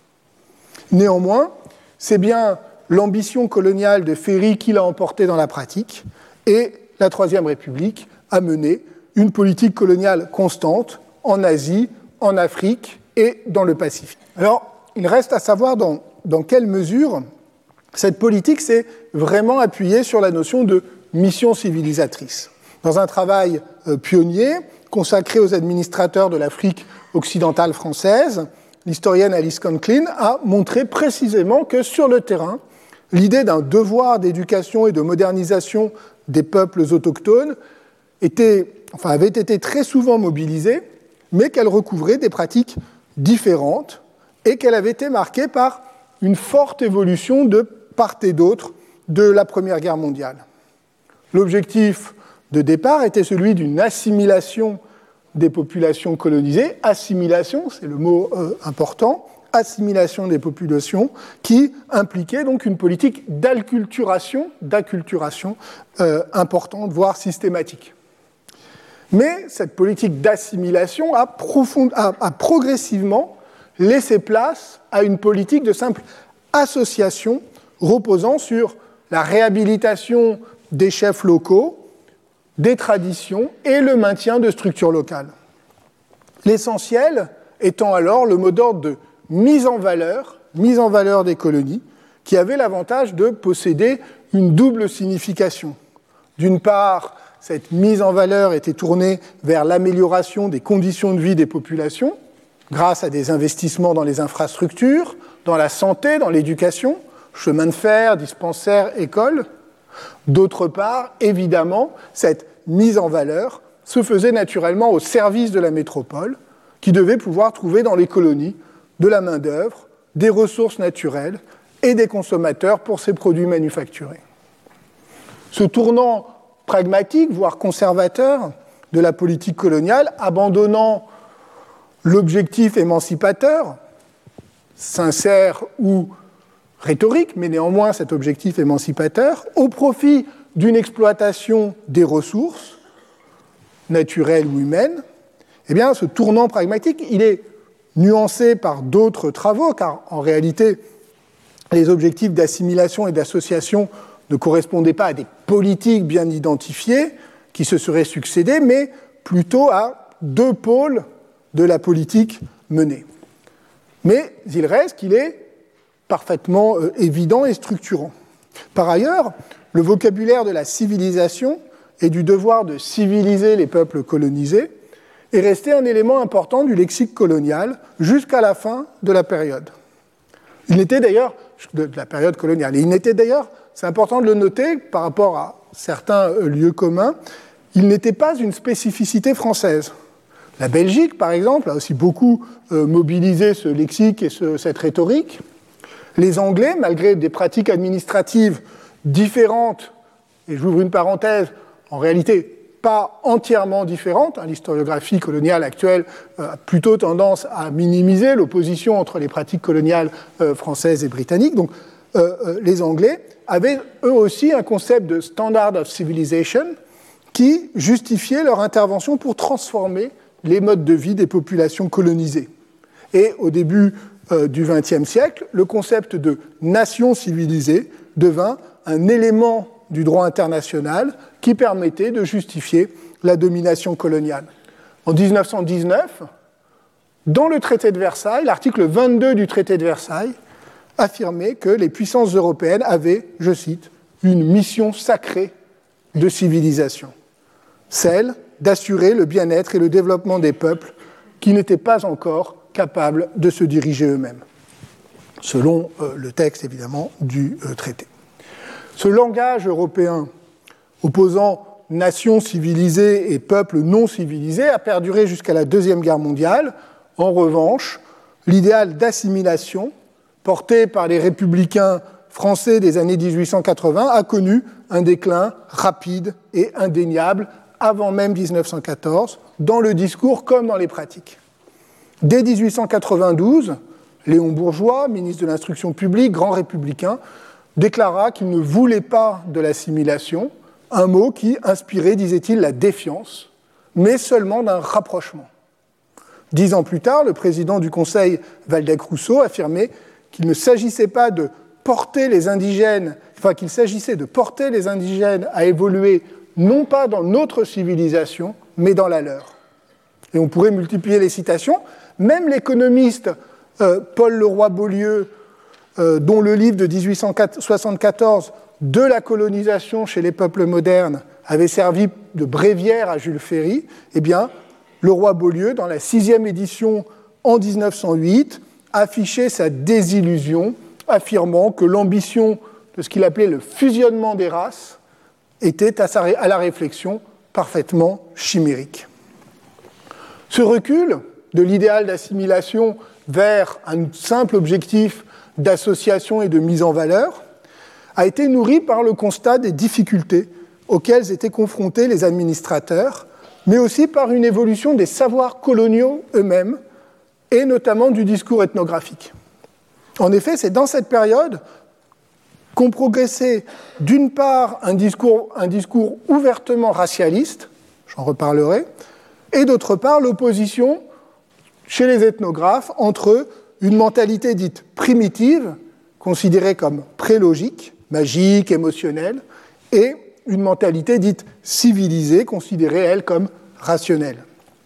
Néanmoins, c'est bien l'ambition coloniale de Ferry qui l'a emporté dans la pratique, et la Troisième République a mené une politique coloniale constante en Asie, en Afrique et dans le Pacifique. Alors, il reste à savoir dans, dans quelle mesure cette politique s'est vraiment appuyée sur la notion de mission civilisatrice. Dans un travail euh, pionnier consacré aux administrateurs de l'Afrique occidentale française, l'historienne Alice Conklin a montré précisément que sur le terrain, l'idée d'un devoir d'éducation et de modernisation des peuples autochtones était, enfin, avait été très souvent mobilisée, mais qu'elle recouvrait des pratiques différentes et qu'elle avait été marquée par une forte évolution de part et d'autre de la Première Guerre mondiale. L'objectif de départ était celui d'une assimilation des populations colonisées. Assimilation, c'est le mot euh, important, assimilation des populations, qui impliquait donc une politique d'acculturation, d'acculturation euh, importante, voire systématique. Mais cette politique d'assimilation a, profond, a, a progressivement laissé place à une politique de simple association reposant sur la réhabilitation des chefs locaux, des traditions et le maintien de structures locales. L'essentiel étant alors le mot d'ordre de mise en valeur, mise en valeur des colonies, qui avait l'avantage de posséder une double signification. D'une part, cette mise en valeur était tournée vers l'amélioration des conditions de vie des populations, grâce à des investissements dans les infrastructures, dans la santé, dans l'éducation, chemin de fer, dispensaires, écoles. D'autre part, évidemment, cette mise en valeur se faisait naturellement au service de la métropole, qui devait pouvoir trouver dans les colonies de la main-d'œuvre, des ressources naturelles et des consommateurs pour ses produits manufacturés. Ce tournant pragmatique, voire conservateur, de la politique coloniale, abandonnant l'objectif émancipateur, sincère ou rhétorique, mais néanmoins cet objectif émancipateur, au profit d'une exploitation des ressources, naturelles ou humaines, eh bien, ce tournant pragmatique, il est nuancé par d'autres travaux, car en réalité, les objectifs d'assimilation et d'association ne correspondaient pas à des politiques bien identifiées qui se seraient succédé, mais plutôt à deux pôles de la politique menée. Mais il reste qu'il est parfaitement euh, évident et structurant. Par ailleurs, le vocabulaire de la civilisation et du devoir de civiliser les peuples colonisés est resté un élément important du lexique colonial jusqu'à la fin de la période. Il n'était d'ailleurs, de la période coloniale, il n'était d'ailleurs, c'est important de le noter par rapport à certains lieux communs, il n'était pas une spécificité française. La Belgique, par exemple, a aussi beaucoup euh, mobilisé ce lexique et ce, cette rhétorique. Les Anglais, malgré des pratiques administratives différentes, et j'ouvre une parenthèse, en réalité pas entièrement différentes, hein, l'historiographie coloniale actuelle euh, a plutôt tendance à minimiser l'opposition entre les pratiques coloniales euh, françaises et britanniques. Donc euh, euh, les Anglais avaient eux aussi un concept de standard of civilization qui justifiait leur intervention pour transformer les modes de vie des populations colonisées. Et au début euh, du vingtième siècle, le concept de nation civilisée devint un élément du droit international qui permettait de justifier la domination coloniale. En dix-neuf cent dix-neuf, dans le traité de Versailles, l'article vingt-deux du traité de Versailles affirmait que les puissances européennes avaient, je cite, une mission sacrée de civilisation, celle d'assurer le bien-être et le développement des peuples qui n'étaient pas encore capables de se diriger eux-mêmes, selon euh, le texte, évidemment, du euh, traité. Ce langage européen opposant nations civilisées et peuples non civilisés a perduré jusqu'à la Deuxième Guerre mondiale. En revanche, l'idéal d'assimilation porté par les républicains français des années dix-huit cent quatre-vingts a connu un déclin rapide et indéniable avant même dix-neuf cent quatorze, dans le discours comme dans les pratiques. Dès dix-huit cent quatre-vingt-douze, Léon Bourgeois, ministre de l'Instruction publique, grand républicain, déclara qu'il ne voulait pas de l'assimilation, un mot qui inspirait, disait-il, la défiance, mais seulement d'un rapprochement. Dix ans plus tard, le président du Conseil, Waldeck-Rousseau, affirmait qu'il ne s'agissait pas de porter les indigènes, enfin qu'il s'agissait de porter les indigènes à évoluer non pas dans notre civilisation, mais dans la leur. Et on pourrait multiplier les citations. Même l'économiste euh, Paul Leroy-Beaulieu, euh, dont le livre de dix-huit cent soixante-quatorze, De la colonisation chez les peuples modernes, avait servi de bréviaire à Jules Ferry, eh bien, Leroy-Beaulieu, dans la sixième édition en dix-neuf cent huit, affichait sa désillusion, affirmant que l'ambition de ce qu'il appelait le fusionnement des races était à, sa, à la réflexion parfaitement chimérique. Ce recul de l'idéal d'assimilation vers un simple objectif d'association et de mise en valeur a été nourri par le constat des difficultés auxquelles étaient confrontés les administrateurs, mais aussi par une évolution des savoirs coloniaux eux-mêmes, et notamment du discours ethnographique. En effet, c'est dans cette période qu'ont progressé, d'une part, un discours, un discours ouvertement racialiste, j'en reparlerai, et d'autre part l'opposition chez les ethnographes entre une mentalité dite primitive, considérée comme prélogique, magique, émotionnelle, et une mentalité dite civilisée, considérée, elle, comme rationnelle.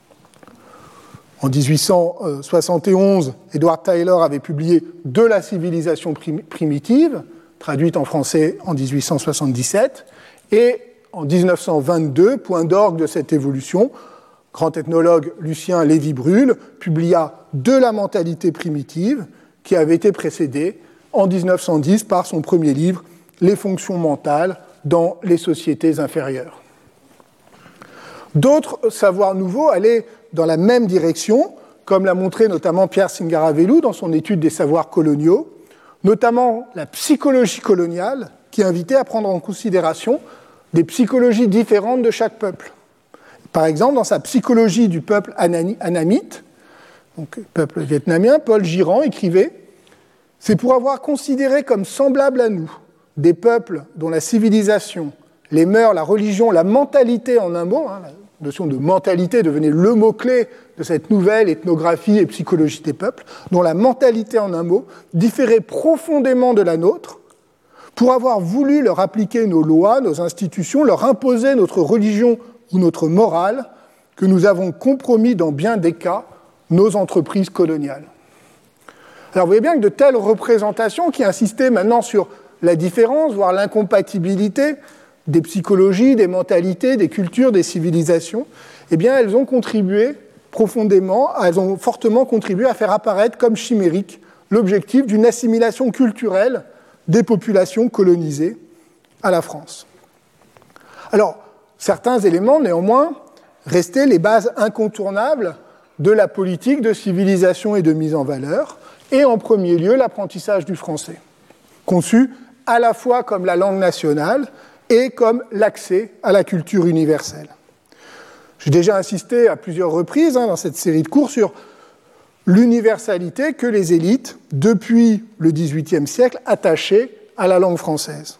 En dix-huit cent soixante et onze, Edward Tyler avait publié « De la civilisation prim- primitive », traduite en français en dix-huit cent soixante-dix-sept, et en dix-neuf cent vingt-deux, point d'orgue de cette évolution, grand ethnologue Lucien Lévy-Bruhl publia « De la mentalité primitive », qui avait été précédé en dix-neuf cent dix par son premier livre « Les fonctions mentales dans les sociétés inférieures ». D'autres savoirs nouveaux allaient dans la même direction, comme l'a montré notamment Pierre Singaravellu dans son étude des savoirs coloniaux, notamment la psychologie coloniale, qui invitait à prendre en considération des psychologies différentes de chaque peuple. Par exemple, dans sa psychologie du peuple annamite, donc peuple vietnamien, Paul Girand écrivait « C'est pour avoir considéré comme semblables à nous des peuples dont la civilisation, les mœurs, la religion, la mentalité en un mot, hein, la notion de mentalité devenait le mot-clé de cette nouvelle ethnographie et psychologie des peuples, dont la mentalité en un mot différait profondément de la nôtre, pour avoir voulu leur appliquer nos lois, nos institutions, leur imposer notre religion ou notre morale, que nous avons compromis dans bien des cas nos entreprises coloniales. » Alors vous voyez bien que de telles représentations qui insistaient maintenant sur la différence, voire l'incompatibilité des psychologies, des mentalités, des cultures, des civilisations, eh bien elles ont contribué profondément, elles ont fortement contribué à faire apparaître comme chimérique l'objectif d'une assimilation culturelle des populations colonisées à la France. Alors, certains éléments, néanmoins, restaient les bases incontournables de la politique de civilisation et de mise en valeur, et en premier lieu l'apprentissage du français, conçu à la fois comme la langue nationale et comme l'accès à la culture universelle. J'ai déjà insisté à plusieurs reprises hein, dans cette série de cours sur l'universalité que les élites, depuis le dix-huitième siècle, attachaient à la langue française.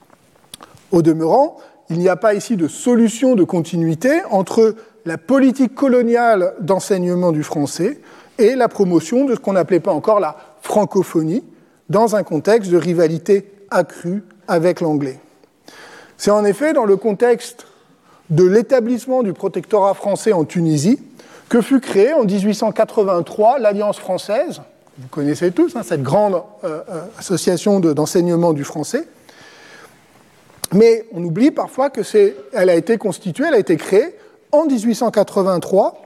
Au demeurant, il n'y a pas ici de solution de continuité entre la politique coloniale d'enseignement du français et la promotion de ce qu'on n'appelait pas encore la francophonie, dans un contexte de rivalité accrue avec l'anglais. C'est en effet dans le contexte de l'établissement du protectorat français en Tunisie que fut créée en dix-huit cent quatre-vingt-trois l'Alliance française, vous connaissez tous, hein, cette grande euh, association de, d'enseignement du français, mais on oublie parfois que c'est, elle a été constituée, elle a été créée en dix-huit cent quatre-vingt-trois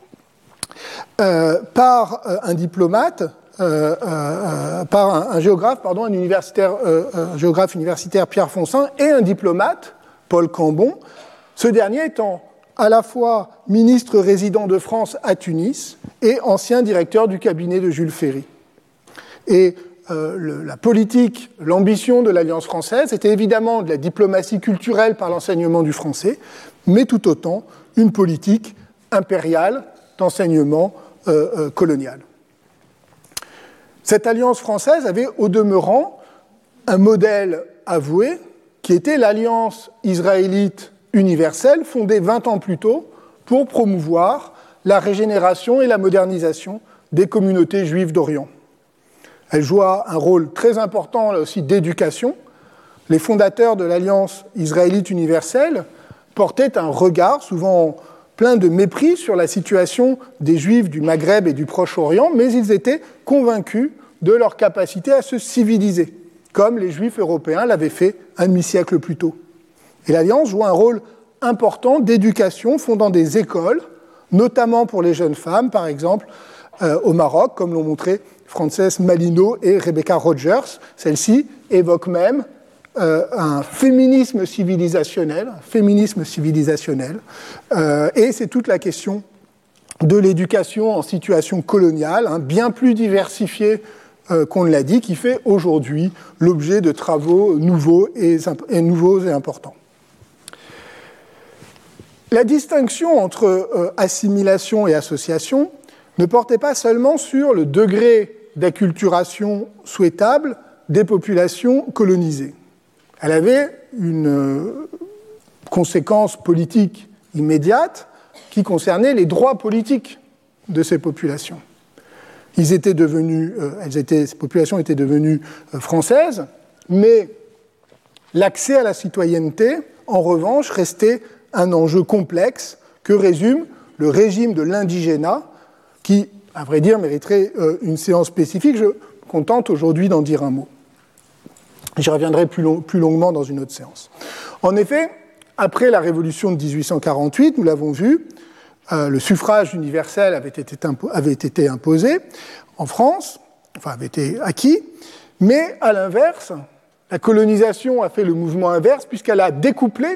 euh, par euh, un diplomate, euh, euh, par un, un géographe, pardon, un universitaire, euh, un géographe universitaire Pierre Fonsin et un diplomate, Paul Cambon, ce dernier étant à la fois ministre résident de France à Tunis et ancien directeur du cabinet de Jules Ferry. Et euh, le, la politique, l'ambition de l'Alliance française était évidemment de la diplomatie culturelle par l'enseignement du français, mais tout autant une politique impériale d'enseignement euh, euh, colonial. Cette Alliance française avait au demeurant un modèle avoué qui était l'Alliance israélite universelle fondée vingt ans plus tôt pour promouvoir la régénération et la modernisation des communautés juives d'Orient. Elle joua un rôle très important là aussi d'éducation. Les fondateurs de l'Alliance israélite universelle portaient un regard souvent plein de mépris sur la situation des Juifs du Maghreb et du Proche-Orient, mais ils étaient convaincus de leur capacité à se civiliser, comme les Juifs européens l'avaient fait un demi-siècle plus tôt. Et l'Alliance joue un rôle important d'éducation, fondant des écoles, notamment pour les jeunes femmes, par exemple, euh, au Maroc, comme l'ont montré Frances Malino et Rebecca Rogers. Celle-ci évoque même euh, un féminisme civilisationnel, un féminisme civilisationnel, euh, et c'est toute la question de l'éducation en situation coloniale, hein, bien plus diversifiée euh, qu'on ne l'a dit, qui fait aujourd'hui l'objet de travaux nouveaux et, et nouveaux et importants. La distinction entre euh, assimilation et association ne portait pas seulement sur le degré d'acculturation souhaitable des populations colonisées. Elle avait une euh, conséquence politique immédiate qui concernait les droits politiques de ces populations. Ils étaient devenus, euh, elles étaient, ces populations étaient devenues euh, françaises, mais l'accès à la citoyenneté, en revanche, restait un enjeu complexe que résume le régime de l'indigénat, qui, à vrai dire, mériterait euh, une séance spécifique. Je me contente aujourd'hui d'en dire un mot. J'y reviendrai plus, long, plus longuement dans une autre séance. En effet, après la Révolution de dix-huit cent quarante-huit, nous l'avons vu, euh, le suffrage universel avait été, impo- avait été imposé en France, enfin avait été acquis, mais à l'inverse, la colonisation a fait le mouvement inverse puisqu'elle a découplé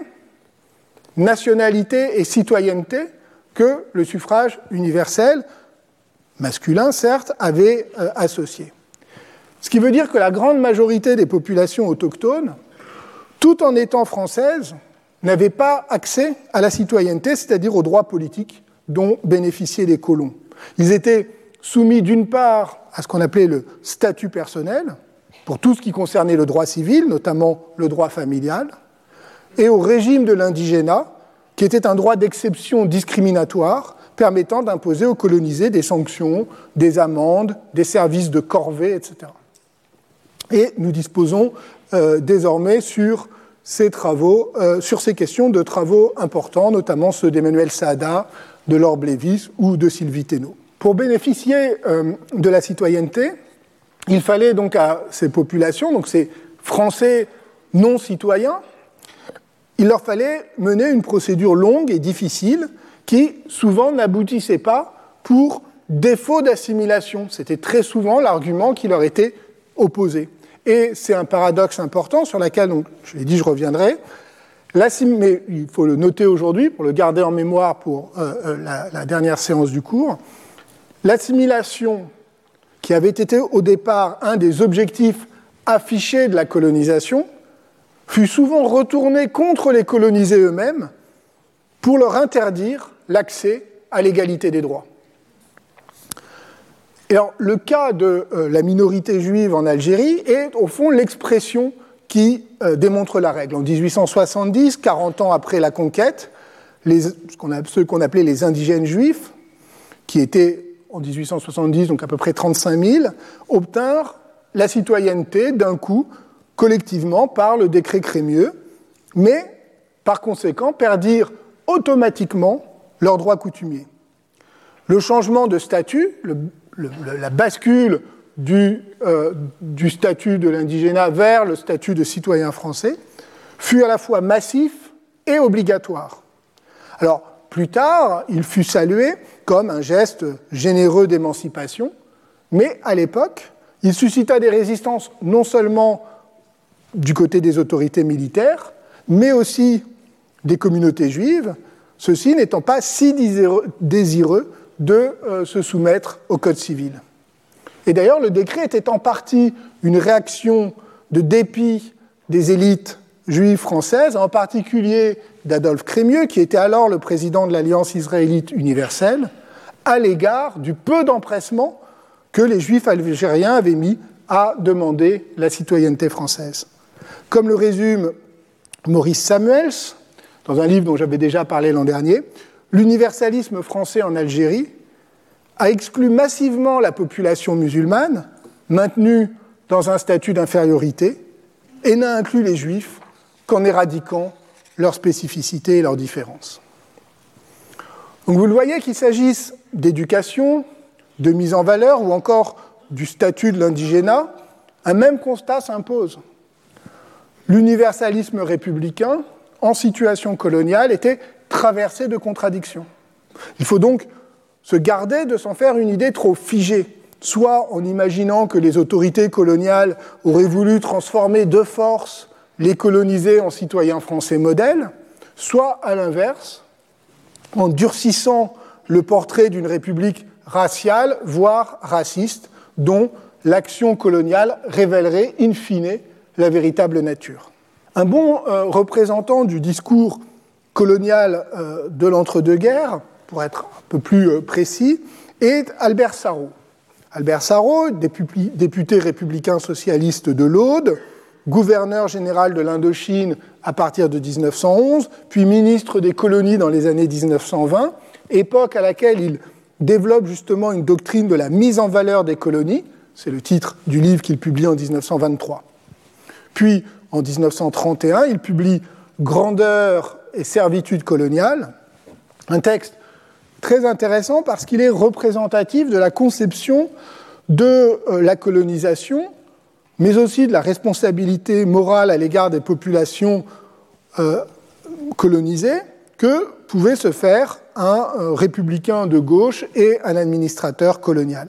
nationalité et citoyenneté que le suffrage universel, masculin certes, avait euh, associé. Ce qui veut dire que la grande majorité des populations autochtones, tout en étant françaises, n'avaient pas accès à la citoyenneté, c'est-à-dire aux droits politiques dont bénéficiaient les colons. Ils étaient soumis d'une part à ce qu'on appelait le statut personnel, pour tout ce qui concernait le droit civil, notamment le droit familial, et au régime de l'indigénat, qui était un droit d'exception discriminatoire permettant d'imposer aux colonisés des sanctions, des amendes, des services de corvée, et cetera. Et nous disposons euh, désormais sur ces travaux, euh, sur ces questions de travaux importants, notamment ceux d'Emmanuel Saada, de Laure Blévis ou de Sylvie Thénault. Pour bénéficier euh, de la citoyenneté, il fallait donc à ces populations, donc ces Français non citoyens, il leur fallait mener une procédure longue et difficile qui souvent n'aboutissait pas pour défaut d'assimilation. C'était très souvent l'argument qui leur était opposé. Et c'est un paradoxe important sur lequel, donc, je l'ai dit, je reviendrai. Mais il faut le noter aujourd'hui pour le garder en mémoire pour euh, la, la dernière séance du cours. L'assimilation, qui avait été au départ un des objectifs affichés de la colonisation, fut souvent retournée contre les colonisés eux-mêmes pour leur interdire l'accès à l'égalité des droits. Et alors, le cas de euh, la minorité juive en Algérie est au fond l'expression qui euh, démontre la règle. En dix-huit cent soixante-dix, quarante ans après la conquête, les, ce qu'on a, ceux qu'on appelait les indigènes juifs, qui étaient en dix-huit cent soixante-dix, donc à peu près trente-cinq mille, obtinrent la citoyenneté d'un coup, collectivement, par le décret Crémieux, mais par conséquent perdirent automatiquement leurs droits coutumiers. Le changement de statut, le, le, la bascule du, euh, du statut de l'indigénat vers le statut de citoyen français, fut à la fois massif et obligatoire. Alors, plus tard, il fut salué comme un geste généreux d'émancipation, mais à l'époque, il suscita des résistances non seulement du côté des autorités militaires, mais aussi des communautés juives, ceux-ci n'étant pas si désireux de euh, se soumettre au Code civil. Et d'ailleurs, le décret était en partie une réaction de dépit des élites juives françaises, en particulier d'Adolphe Crémieux, qui était alors le président de l'Alliance israélite universelle, à l'égard du peu d'empressement que les juifs algériens avaient mis à demander la citoyenneté française. Comme le résume Maurice Samuels, dans un livre dont j'avais déjà parlé l'an dernier, l'universalisme français en Algérie a exclu massivement la population musulmane, maintenue dans un statut d'infériorité, et n'a inclus les juifs qu'en éradiquant leurs spécificités et leurs différences. Donc vous le voyez, qu'il s'agisse d'éducation, de mise en valeur ou encore du statut de l'indigénat, un même constat s'impose. L'universalisme républicain, en situation coloniale, était traversé de contradictions. Il faut donc se garder de s'en faire une idée trop figée, soit en imaginant que les autorités coloniales auraient voulu transformer de force les colonisés en citoyens français modèles, soit à l'inverse, en durcissant le portrait d'une république raciale, voire raciste, dont l'action coloniale révélerait in fine la véritable nature. Un bon euh, représentant du discours colonial euh, de l'entre-deux-guerres, pour être un peu plus euh, précis, est Albert Sarraut. Albert Sarraut, député républicain socialiste de l'Aude, gouverneur général de l'Indochine à partir de dix-neuf cent onze, puis ministre des colonies dans les années dix-neuf cent vingt, époque à laquelle il développe justement une doctrine de la mise en valeur des colonies, c'est le titre du livre qu'il publie en dix-neuf cent vingt-trois. Puis, en dix-neuf cent trente et un, il publie « Grandeur et servitude coloniale », un texte très intéressant parce qu'il est représentatif de la conception de la colonisation, mais aussi de la responsabilité morale à l'égard des populations euh, colonisées que pouvait se faire un euh, républicain de gauche et un administrateur colonial.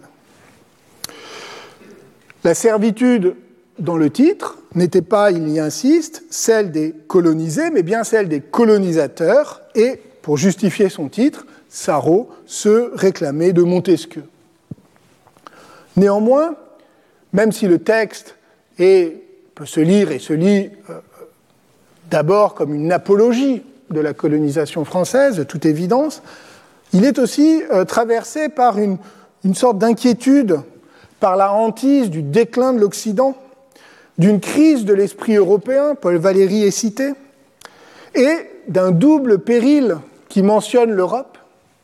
La servitude dans le titre n'était pas, il y insiste, celle des colonisés, mais bien celle des colonisateurs, et pour justifier son titre, Sarraut se réclamait de Montesquieu. Néanmoins, même si le texte est, peut se lire et se lit euh, d'abord comme une apologie de la colonisation française, de toute évidence, il est aussi euh, traversé par une, une sorte d'inquiétude, par la hantise du déclin de l'Occident, d'une crise de l'esprit européen, Paul Valéry est cité, et d'un double péril qui mentionne l'Europe.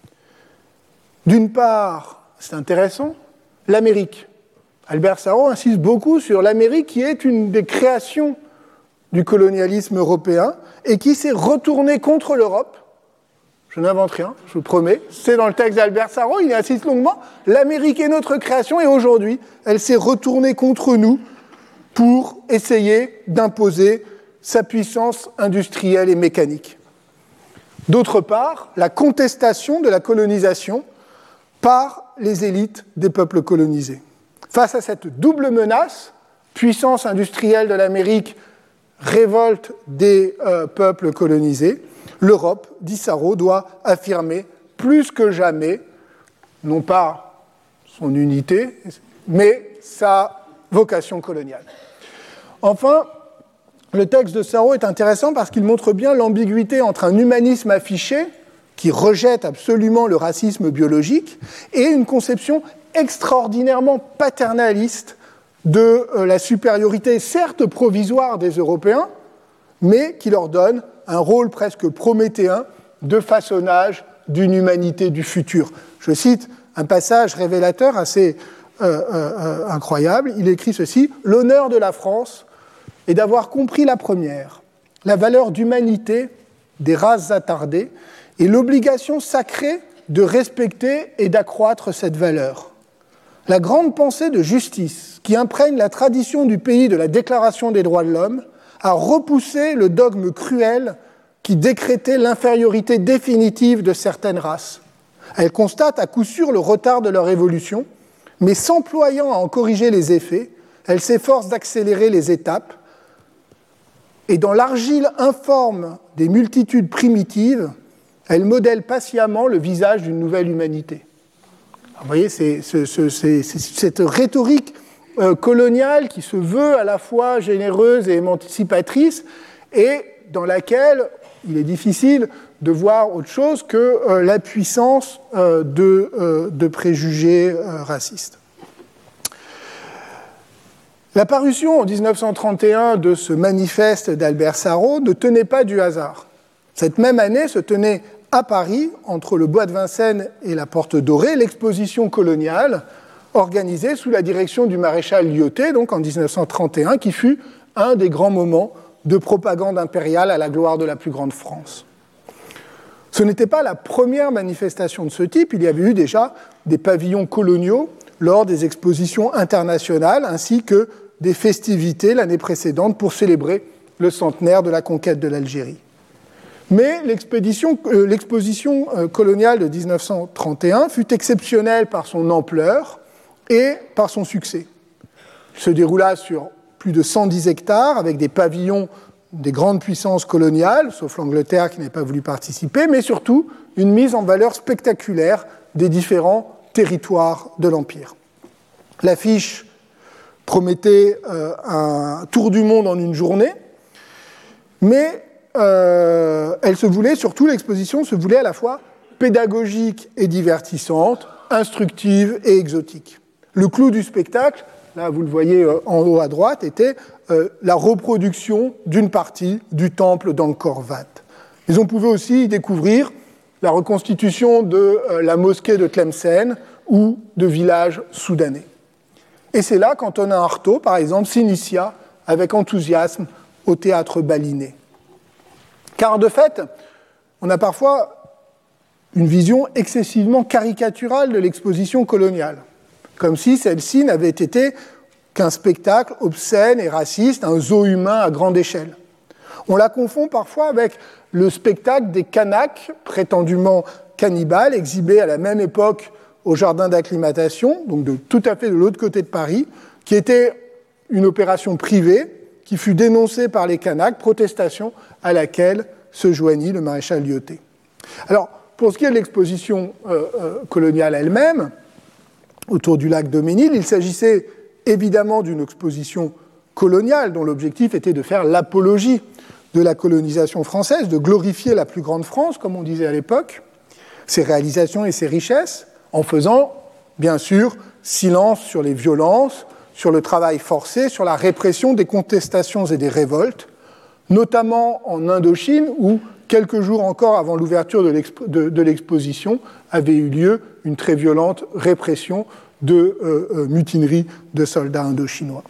D'une part, c'est intéressant, l'Amérique. Albert Sarraut insiste beaucoup sur l'Amérique qui est une des créations du colonialisme européen et qui s'est retournée contre l'Europe. Je n'invente rien, je vous promets. C'est dans le texte d'Albert Sarraut, il insiste longuement. L'Amérique est notre création et aujourd'hui, elle s'est retournée contre nous pour essayer d'imposer sa puissance industrielle et mécanique. D'autre part, la contestation de la colonisation par les élites des peuples colonisés. Face à cette double menace, puissance industrielle de l'Amérique, révolte des euh, peuples colonisés, l'Europe, dit Sarraut, doit affirmer plus que jamais, non pas son unité, mais sa vocation coloniale. Enfin, le texte de Sarraut est intéressant parce qu'il montre bien l'ambiguïté entre un humanisme affiché, qui rejette absolument le racisme biologique, et une conception extraordinairement paternaliste de la supériorité, certes provisoire des Européens, mais qui leur donne un rôle presque prométhéen de façonnage d'une humanité du futur. Je cite un passage révélateur assez euh, euh, incroyable. Il écrit ceci : « L'honneur de la France est d'avoir compris la première, la valeur d'humanité des races attardées et l'obligation sacrée de respecter et d'accroître cette valeur. La grande pensée de justice qui imprègne la tradition du pays de la Déclaration des droits de l'homme a repoussé le dogme cruel qui décrétait l'infériorité définitive de certaines races. Elle constate à coup sûr le retard de leur évolution, mais s'employant à en corriger les effets, elle s'efforce d'accélérer les étapes, et dans l'argile informe des multitudes primitives, elle modèle patiemment le visage d'une nouvelle humanité. » Vous voyez, c'est, c'est, c'est, c'est cette rhétorique euh, coloniale qui se veut à la fois généreuse et émancipatrice, et dans laquelle il est difficile de voir autre chose que euh, la puissance euh, de, euh, de préjugés euh, racistes. La parution en dix-neuf cent trente et un de ce manifeste d'Albert Sarraut ne tenait pas du hasard. Cette même année se tenait à Paris, entre le Bois de Vincennes et la Porte Dorée, l'exposition coloniale organisée sous la direction du maréchal Lyautey, donc en dix-neuf cent trente et un, qui fut un des grands moments de propagande impériale à la gloire de la plus grande France. Ce n'était pas la première manifestation de ce type, il y avait eu déjà des pavillons coloniaux lors des expositions internationales, ainsi que des festivités l'année précédente pour célébrer le centenaire de la conquête de l'Algérie. Mais l'exposition euh, coloniale de dix-neuf cent trente et un fut exceptionnelle par son ampleur et par son succès. Il se déroula sur plus de cent dix hectares, avec des pavillons des grandes puissances coloniales, sauf l'Angleterre qui n'avait pas voulu participer, mais surtout une mise en valeur spectaculaire des différents territoires de l'Empire. L'affiche promettait euh, un tour du monde en une journée, mais euh, elle se voulait, surtout l'exposition se voulait à la fois pédagogique et divertissante, instructive et exotique. Le clou du spectacle là vous le voyez en haut à droite, était euh, la reproduction d'une partie du temple d'Angkor Wat. Mais on pouvait aussi y découvrir la reconstitution de euh, la mosquée de Tlemcen ou de villages soudanais. Et c'est là qu'Antonin Artaud, par exemple, s'initia avec enthousiasme au théâtre balinais. Car de fait, on a parfois une vision excessivement caricaturale de l'exposition coloniale, comme si celle-ci n'avait été qu'un spectacle obscène et raciste, un zoo humain à grande échelle. On la confond parfois avec le spectacle des Kanaks, prétendument cannibales, exhibés à la même époque au jardin d'acclimatation, donc de, tout à fait de l'autre côté de Paris, qui était une opération privée qui fut dénoncée par les Kanaks, protestation à laquelle se joignit le maréchal Lyautey. Alors, pour ce qui est de l'exposition euh, euh, coloniale elle-même, autour du lac Daumesnil, il s'agissait évidemment d'une exposition coloniale dont l'objectif était de faire l'apologie de la colonisation française, de glorifier la plus grande France, comme on disait à l'époque, ses réalisations et ses richesses, en faisant, bien sûr, silence sur les violences, sur le travail forcé, sur la répression des contestations et des révoltes, notamment en Indochine, où, quelques jours encore avant l'ouverture de, l'expo- de, de l'exposition, avait eu lieu une très violente répression de euh, euh, mutineries de soldats indochinois.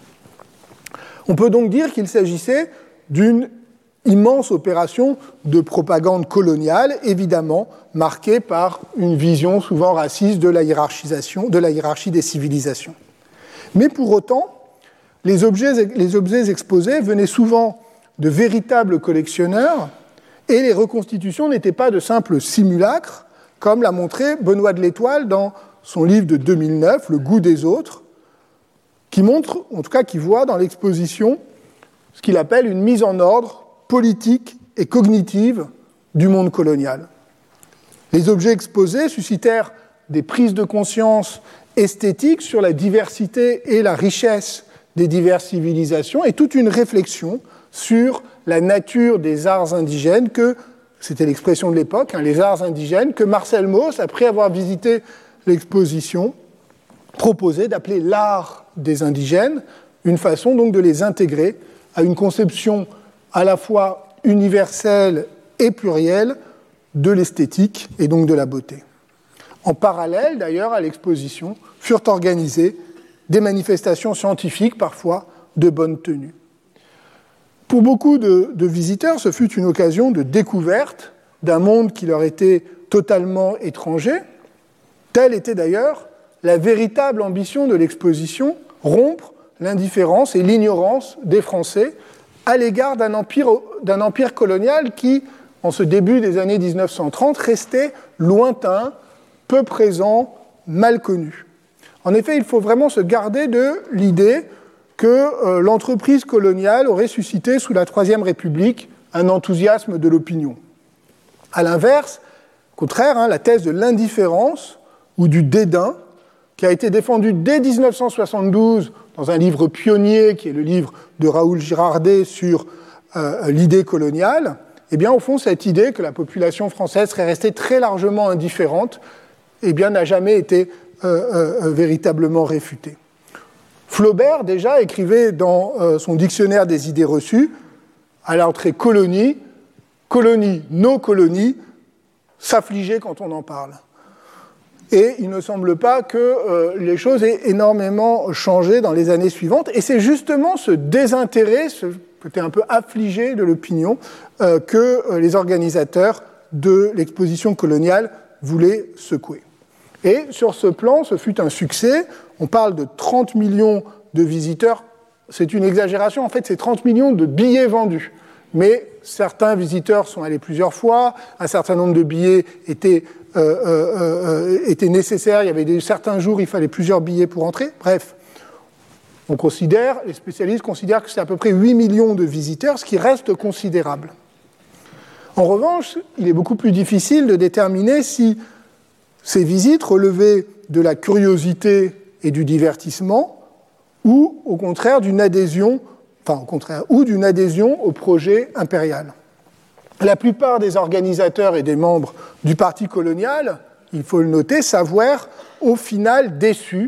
On peut donc dire qu'il s'agissait d'une immense opération de propagande coloniale, évidemment marquée par une vision souvent raciste de la hiérarchisation, de la hiérarchie des civilisations. Mais pour autant, les objets, les objets exposés venaient souvent de véritables collectionneurs et les reconstitutions n'étaient pas de simples simulacres, comme l'a montré Benoît de l'Étoile dans son livre de deux mille neuf, Le goût des autres, qui montre, en tout cas qui voit dans l'exposition ce qu'il appelle une mise en ordre politique et cognitive du monde colonial. Les objets exposés suscitèrent des prises de conscience esthétiques sur la diversité et la richesse des diverses civilisations et toute une réflexion sur la nature des arts indigènes que, c'était l'expression de l'époque, hein, les arts indigènes, que Marcel Mauss, après avoir visité l'exposition, proposait d'appeler l'art des indigènes, une façon donc de les intégrer à une conception à la fois universelle et plurielle de l'esthétique et donc de la beauté. En parallèle, d'ailleurs, à l'exposition, furent organisées des manifestations scientifiques, parfois de bonne tenue. Pour beaucoup de, de visiteurs, ce fut une occasion de découverte d'un monde qui leur était totalement étranger. Telle était d'ailleurs la véritable ambition de l'exposition, rompre l'indifférence et l'ignorance des Français à l'égard d'un empire, d'un empire colonial qui, en ce début des années dix-neuf cent trente, restait lointain, peu présent, mal connu. En effet, il faut vraiment se garder de l'idée que euh, l'entreprise coloniale aurait suscité sous la Troisième République un enthousiasme de l'opinion. À l'inverse, au contraire, hein, la thèse de l'indifférence ou du dédain, qui a été défendue dès dix-neuf cent soixante-douze dans un livre pionnier, qui est le livre de Raoul Girardet sur euh, l'idée coloniale, eh bien, au fond, cette idée que la population française serait restée très largement indifférente, eh bien, n'a jamais été euh, euh, véritablement réfutée. Flaubert, déjà, écrivait dans euh, son dictionnaire des idées reçues, à l'entrée colonie, colonie, nos colonies, s'affliger quand on en parle. Et il ne semble pas que euh, les choses aient énormément changé dans les années suivantes. Et c'est justement ce désintérêt, ce côté un peu affligé de l'opinion, euh, que euh, les organisateurs de l'exposition coloniale voulaient secouer. Et sur ce plan, ce fut un succès. On parle de trente millions de visiteurs. C'est une exagération. En fait, c'est trente millions de billets vendus. Mais certains visiteurs sont allés plusieurs fois. Un certain nombre de billets étaient, euh, euh, euh, étaient nécessaires. Il y avait des, certains jours, il fallait plusieurs billets pour entrer. Bref, on considère, les spécialistes considèrent que c'est à peu près huit millions de visiteurs, ce qui reste considérable. En revanche, il est beaucoup plus difficile de déterminer si ces visites relevaient de la curiosité et du divertissement, ou au contraire d'une adhésion, enfin au contraire, ou d'une adhésion au projet impérial. La plupart des organisateurs et des membres du parti colonial, il faut le noter, s'avouèrent au final déçus,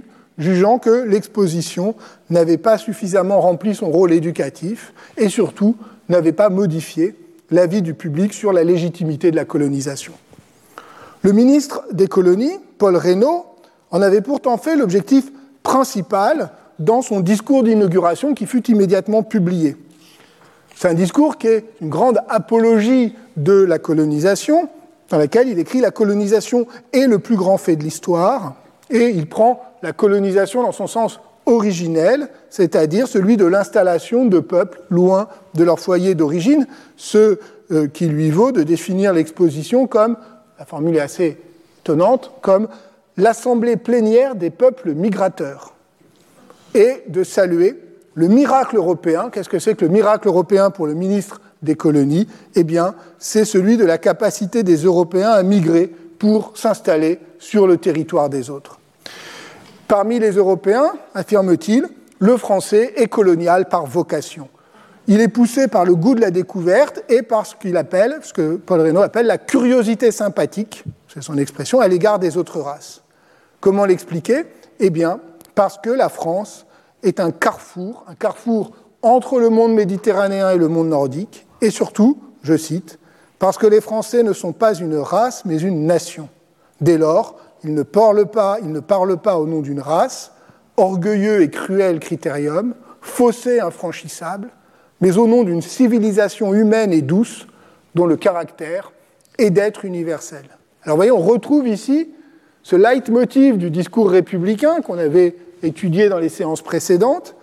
jugeant que l'exposition n'avait pas suffisamment rempli son rôle éducatif et surtout n'avait pas modifié l'avis du public sur la légitimité de la colonisation. Le ministre des colonies, Paul Reynaud, en avait pourtant fait l'objectif principal dans son discours d'inauguration qui fut immédiatement publié. C'est un discours qui est une grande apologie de la colonisation, dans laquelle il écrit « La colonisation est le plus grand fait de l'histoire », et il prend la colonisation dans son sens originel, c'est-à-dire celui de l'installation de peuples loin de leur foyer d'origine, ce euh, qui lui vaut de définir l'exposition comme, la formule est assez étonnante, comme l'assemblée plénière des peuples migrateurs, et de saluer le miracle européen. Qu'est-ce que c'est que le miracle européen pour le ministre des colonies? Eh bien, c'est celui de la capacité des Européens à migrer pour s'installer sur le territoire des autres. Parmi les Européens, affirme-t-il, le français est colonial par vocation. Il est poussé par le goût de la découverte et par ce qu'il appelle, ce que Paul Reynaud appelle la curiosité sympathique, c'est son expression, à l'égard des autres races. Comment l'expliquer? Eh bien, parce que la France est un carrefour, un carrefour entre le monde méditerranéen et le monde nordique, et surtout, je cite, parce que les Français ne sont pas une race, mais une nation. Dès lors, ils ne parlent pas, ils ne parlent pas au nom d'une race, orgueilleux et cruel critérium, faussé infranchissable, mais au nom d'une civilisation humaine et douce, dont le caractère est d'être universel. Alors vous voyez, on retrouve ici ce leitmotiv du discours républicain qu'on avait étudié dans les séances précédentes,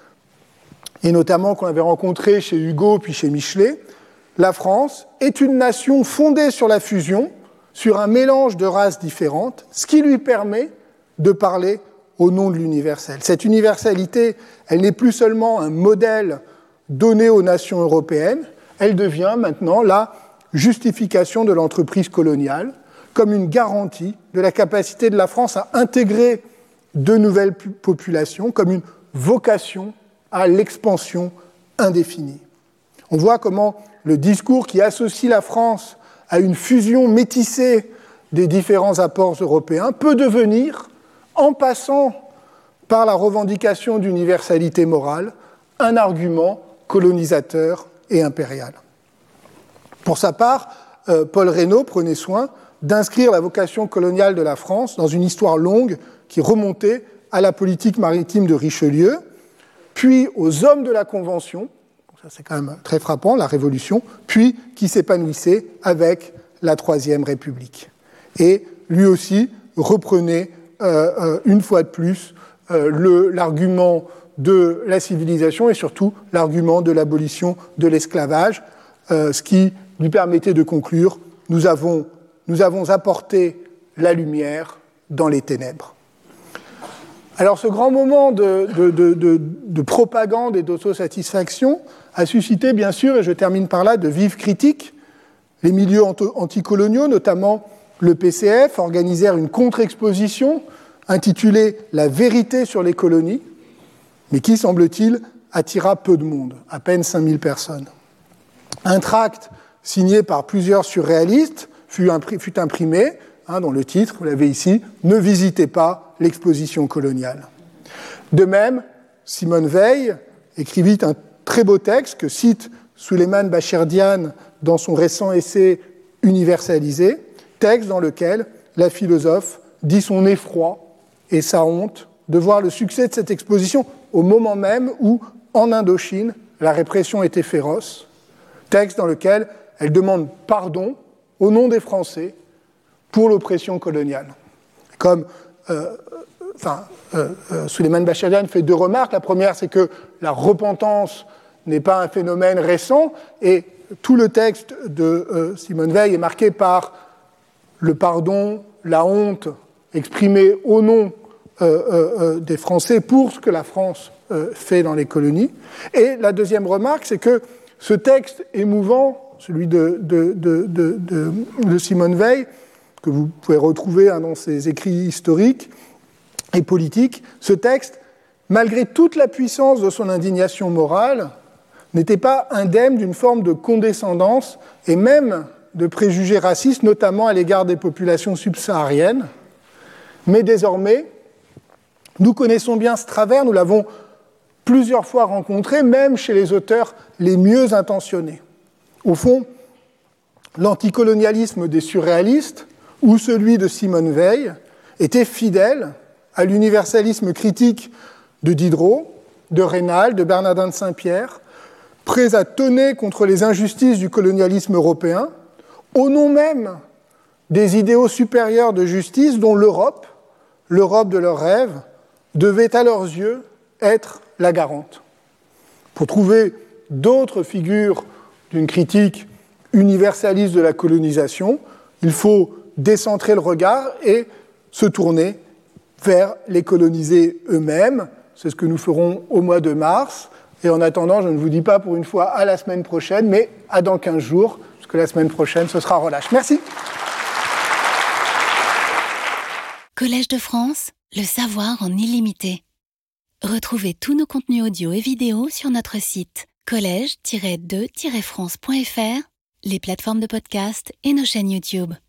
et notamment qu'on avait rencontré chez Hugo puis chez Michelet. La France est une nation fondée sur la fusion, sur un mélange de races différentes, ce qui lui permet de parler au nom de l'universel. Cette universalité, elle n'est plus seulement un modèle donné aux nations européennes, elle devient maintenant la justification de l'entreprise coloniale, comme une garantie de la capacité de la France à intégrer de nouvelles populations, comme une vocation à l'expansion indéfinie. On voit comment le discours qui associe la France à une fusion métissée des différents apports européens peut devenir, en passant par la revendication d'universalité morale, un argument colonisateur et impérial. Pour sa part, euh, Paul Reynaud prenait soin d'inscrire la vocation coloniale de la France dans une histoire longue qui remontait à la politique maritime de Richelieu, puis aux hommes de la Convention, ça c'est quand même très frappant, la Révolution, puis qui s'épanouissait avec la Troisième République. Et lui aussi reprenait euh, euh, une fois de plus euh, le, l'argument de la civilisation et surtout l'argument de l'abolition de l'esclavage, euh, ce qui lui permettait de conclure « Nous avons, nous avons apporté la lumière dans les ténèbres ». Alors ce grand moment de, de, de, de, de propagande et d'autosatisfaction a suscité, bien sûr, et je termine par là, de vives critiques. Les milieux anticoloniaux, notamment le P C F, organisèrent une contre-exposition intitulée « La vérité sur les colonies », mais qui, semble-t-il, attira peu de monde, à peine cinq mille personnes. Un tract signé par plusieurs surréalistes fut, impri- fut imprimé, hein, dont le titre, vous l'avez ici, « Ne visitez pas l'exposition coloniale ». De même, Simone Veil écrivit un très beau texte que cite Souleymane Bachirdian dans son récent essai « Universalisé », texte dans lequel la philosophe dit son effroi et sa honte de voir le succès de cette exposition au moment même où, en Indochine, la répression était féroce, texte dans lequel elle demande pardon au nom des Français pour l'oppression coloniale. Comme euh, enfin, euh, euh, Souleymane Bachirdian fait deux remarques. La première, c'est que la repentance n'est pas un phénomène récent, et tout le texte de euh, Simone Veil est marqué par le pardon, la honte exprimée au nom euh, euh, des Français pour ce que la France euh, fait dans les colonies. Et la deuxième remarque, c'est que ce texte émouvant, celui de, de, de, de, de, de Simone Veil, que vous pouvez retrouver hein, dans ses écrits historiques et politiques, ce texte, malgré toute la puissance de son indignation morale, n'était pas indemne d'une forme de condescendance et même de préjugés racistes, notamment à l'égard des populations subsahariennes. Mais désormais, Nous connaissons bien ce travers, nous l'avons plusieurs fois rencontré, même chez les auteurs les mieux intentionnés. Au fond, l'anticolonialisme des surréalistes, ou celui de Simone Veil, était fidèle à l'universalisme critique de Diderot, de Raynal, de Bernardin de Saint-Pierre, prêts à tonner contre les injustices du colonialisme européen, au nom même des idéaux supérieurs de justice dont l'Europe, l'Europe de leurs rêves, devait à leurs yeux être la garante. Pour trouver d'autres figures d'une critique universaliste de la colonisation, il faut décentrer le regard et se tourner vers les colonisés eux-mêmes. C'est ce que nous ferons au mois de mars. Et en attendant, je ne vous dis pas pour une fois à la semaine prochaine, mais à dans quinze jours, parce que la semaine prochaine, ce sera relâche. Merci. Collège de France, le savoir en illimité. Retrouvez tous nos contenus audio et vidéo sur notre site collège tiret de tiret france point f r, les plateformes de podcast et nos chaînes YouTube.